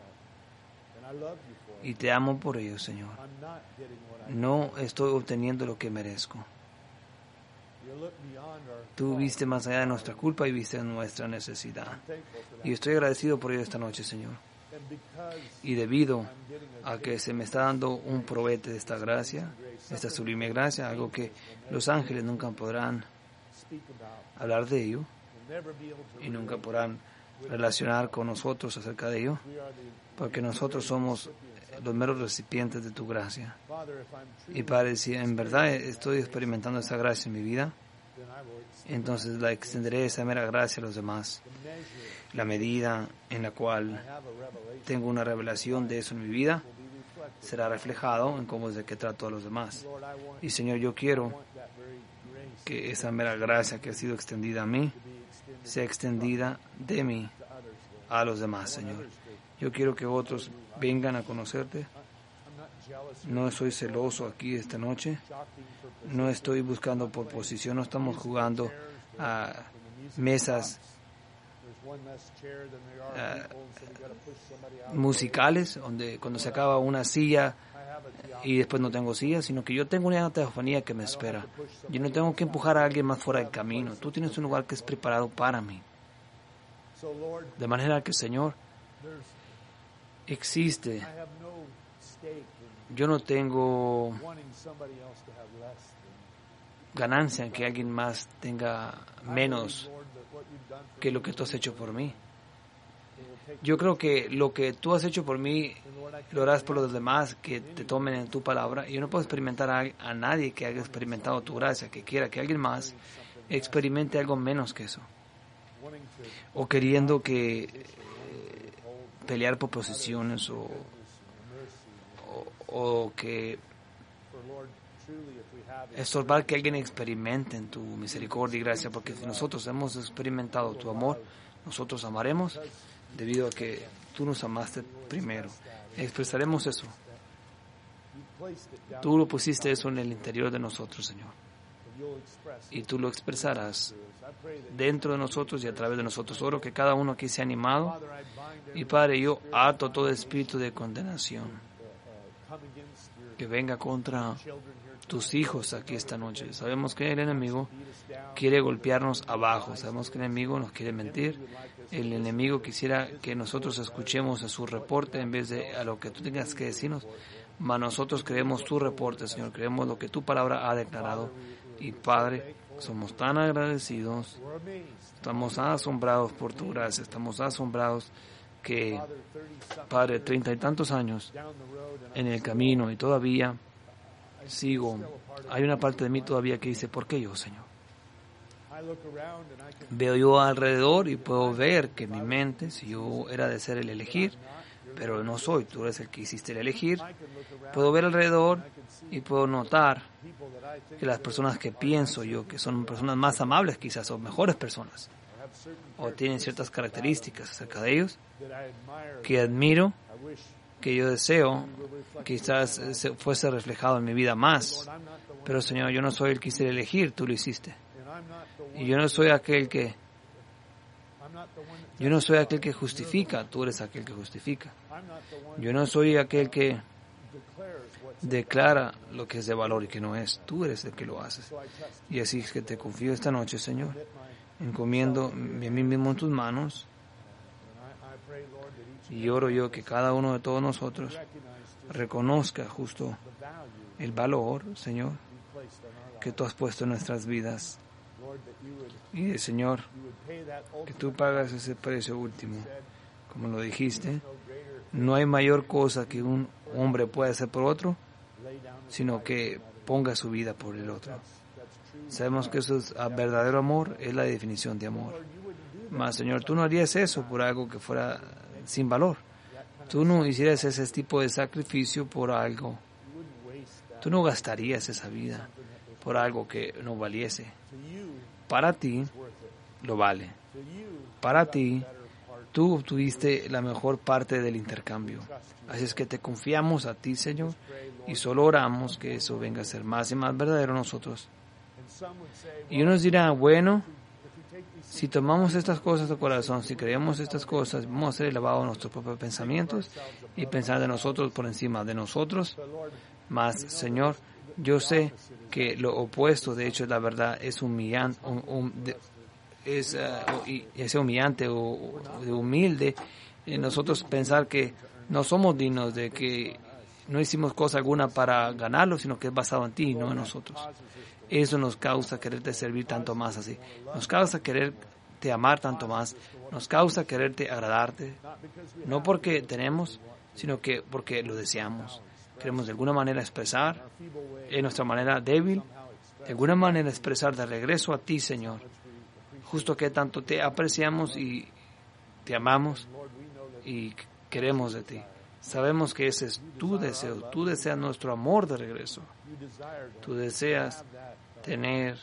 Y te amo por ello, Señor. No estoy obteniendo lo que merezco. Tú viste más allá de nuestra culpa y viste nuestra necesidad. Y estoy agradecido por ello esta noche, Señor. Y debido a que se me está dando un provete de esta gracia, esta sublime gracia, algo que los ángeles nunca podrán hablar de ello y nunca podrán relacionar con nosotros acerca de ello, porque nosotros somos los meros recipientes de tu gracia. Y Padre, si en verdad estoy experimentando esa gracia en mi vida, entonces la extenderé esa mera gracia a los demás. La medida en la cual tengo una revelación de eso en mi vida será reflejado en cómo es de que trato a los demás. Y Señor, yo quiero que esa mera gracia que ha sido extendida a mí sea extendida de mí a los demás, Señor. Yo quiero que otros vengan a conocerte. No soy celoso aquí esta noche. No estoy buscando por posición. No estamos jugando a mesas musicales, donde cuando se acaba una silla y después no tengo silla, sino que yo tengo una teofanía que me espera. Yo no tengo que empujar a alguien más fuera del camino. Tú tienes un lugar que es preparado para mí. De manera que, Señor, existe. Yo no tengo ganancia en que alguien más tenga menos que lo que tú has hecho por mí. Yo creo que lo que tú has hecho por mí lo harás por los demás que te tomen en tu palabra. Y yo no puedo experimentar a nadie que haya experimentado tu gracia, que quiera que alguien más experimente algo menos que eso. O queriendo que pelear por posiciones o que estorbar que alguien experimente en tu misericordia y gracia, porque si nosotros hemos experimentado tu amor, nosotros amaremos debido a que tú nos amaste primero. Expresaremos eso. Tú lo pusiste eso en el interior de nosotros, Señor. Y tú lo expresarás dentro de nosotros y a través de nosotros. Oro que cada uno aquí sea animado. Y Padre, yo ato todo espíritu de condenación que venga contra tus hijos aquí esta noche. Sabemos que el enemigo quiere golpearnos abajo. Sabemos que el enemigo nos quiere mentir. El enemigo quisiera que nosotros escuchemos a su reporte en vez de a lo que tú tengas que decirnos. Mas nosotros creemos tu reporte, Señor. Creemos lo que tu palabra ha declarado. Y Padre, somos tan agradecidos. Estamos asombrados por tu gracia. Estamos asombrados que, Padre, 30 y tantos años en el camino y todavía sigo. Hay una parte de mí todavía que dice, ¿por qué yo, Señor? Veo yo alrededor y puedo ver que mi mente, si yo era de ser el elegir, pero no soy, tú eres el que hiciste el elegir, puedo ver alrededor y puedo notar que las personas que pienso yo, que son personas más amables quizás, o mejores personas, o tienen ciertas características acerca de ellos, que admiro, que yo deseo, quizás fuese reflejado en mi vida más. Pero Señor, yo no soy el que quise elegir, tú lo hiciste. Y yo no soy aquel que justifica, tú eres aquel que justifica. Yo no soy aquel que declara lo que es de valor y que no es. Tú eres el que lo haces. Y así es que te confío esta noche, Señor. Encomiendo a mí mismo en tus manos. Y oro yo que cada uno de todos nosotros reconozca justo el valor, Señor, que tú has puesto en nuestras vidas. Y, Señor, que tú pagas ese precio último. Como lo dijiste, no hay mayor cosa que un hombre pueda hacer por otro, sino que ponga su vida por el otro. Sabemos que eso es verdadero amor, es la definición de amor. Mas, Señor, tú no harías eso por algo que fuera sin valor. Tú no hicieras ese tipo de sacrificio por algo. Tú no gastarías esa vida por algo que no valiese. Para ti lo vale. Para ti, tú obtuviste la mejor parte del intercambio. Así es que te confiamos a ti, Señor, y solo oramos que eso venga a ser más y más verdadero en nosotros. Y unos dirán, bueno, si tomamos estas cosas de corazón, si creemos estas cosas, vamos a ser elevados a nuestros propios pensamientos y pensar de nosotros por encima de nosotros. Mas, Señor, Yo sé que lo opuesto, de hecho, la verdad, es humillante, es humillante o humilde. Nosotros pensar que no somos dignos, de que no hicimos cosa alguna para ganarlo, sino que es basado en ti, no en nosotros. Eso nos causa quererte servir tanto más así. Nos causa quererte amar tanto más. Nos causa quererte agradarte. No porque tenemos, sino que porque lo deseamos. Queremos de alguna manera expresar, en nuestra manera débil, de alguna manera expresar de regreso a ti, Señor. Justo que tanto te apreciamos y te amamos y queremos de ti. Sabemos que ese es tu deseo. Tú deseas nuestro amor de regreso. Tú deseas tener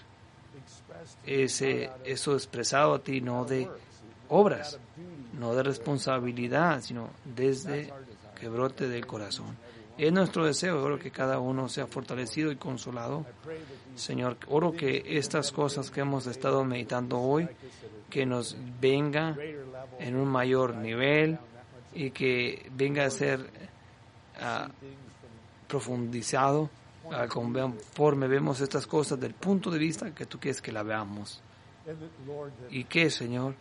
eso expresado a ti, no de obras, no de responsabilidad, sino desde que brote del corazón. Es nuestro deseo, oro que cada uno sea fortalecido y consolado. Señor, oro que estas cosas que hemos estado meditando hoy, que nos venga en un mayor nivel y que venga a ser profundizado conforme vemos estas cosas del punto de vista que tú quieres que la veamos. Y que, Señor,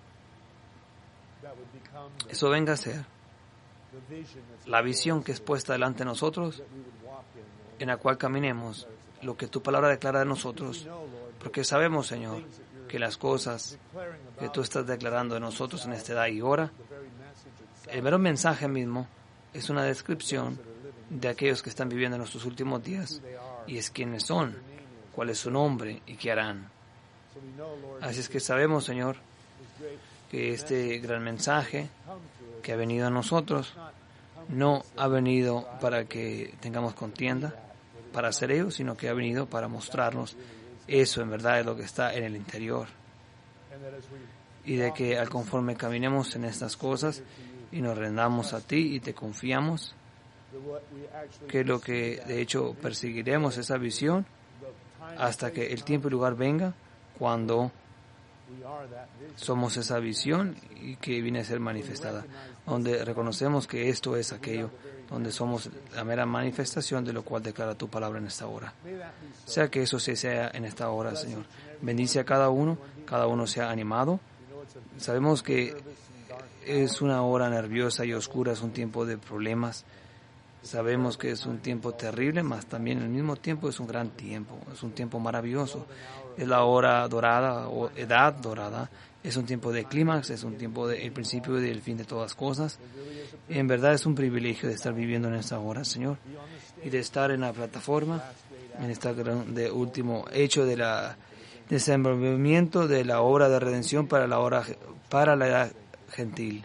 eso venga a ser la visión que es puesta delante de nosotros, en la cual caminemos lo que tu palabra declara de nosotros, porque sabemos, Señor, que las cosas que tú estás declarando de nosotros en esta edad y hora, el mero mensaje mismo es una descripción de aquellos que están viviendo en nuestros últimos días, y es quiénes son, cuál es su nombre y qué harán. Así es que sabemos, Señor, que este gran mensaje que ha venido a nosotros no ha venido para que tengamos contienda para hacer ello, sino que ha venido para mostrarnos eso en verdad es lo que está en el interior, y de que al conforme caminemos en estas cosas y nos rendamos a ti y te confiamos, que lo que de hecho perseguiremos esa visión hasta que el tiempo y lugar venga, cuando somos esa visión y que viene a ser manifestada, donde reconocemos que esto es aquello, donde somos la mera manifestación de lo cual declara tu palabra en esta hora. Sea que eso sea en esta hora, Señor. Bendice a cada uno sea animado. Sabemos que es una hora nerviosa y oscura, es un tiempo de problemas. Sabemos que es un tiempo terrible, mas también al mismo tiempo es un gran tiempo, es un tiempo maravilloso. Es la hora dorada o edad dorada, es un tiempo de clímax, es un tiempo del principio y del fin de todas cosas. En verdad es un privilegio de estar viviendo en esta hora, Señor, y de estar en la plataforma, en este último hecho de la desenvolvimiento de la obra de redención para la edad gentil,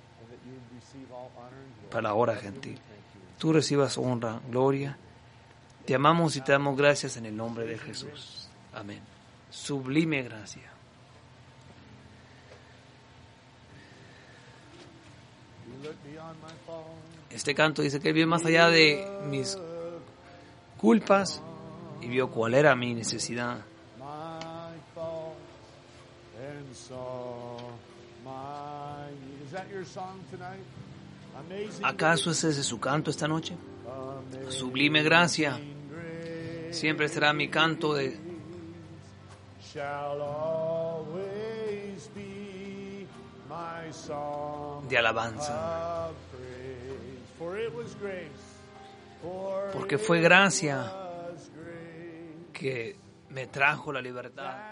para la hora gentil. Tú recibas honra, gloria. Te amamos y te damos gracias en el nombre de Jesús. Amén. Sublime gracia. Este canto dice que vio más allá de mis culpas y vio cuál era mi necesidad. ¿Acaso ese es su canto esta noche? Sublime gracia. Siempre será mi canto de alabanza. Porque fue gracia que me trajo la libertad.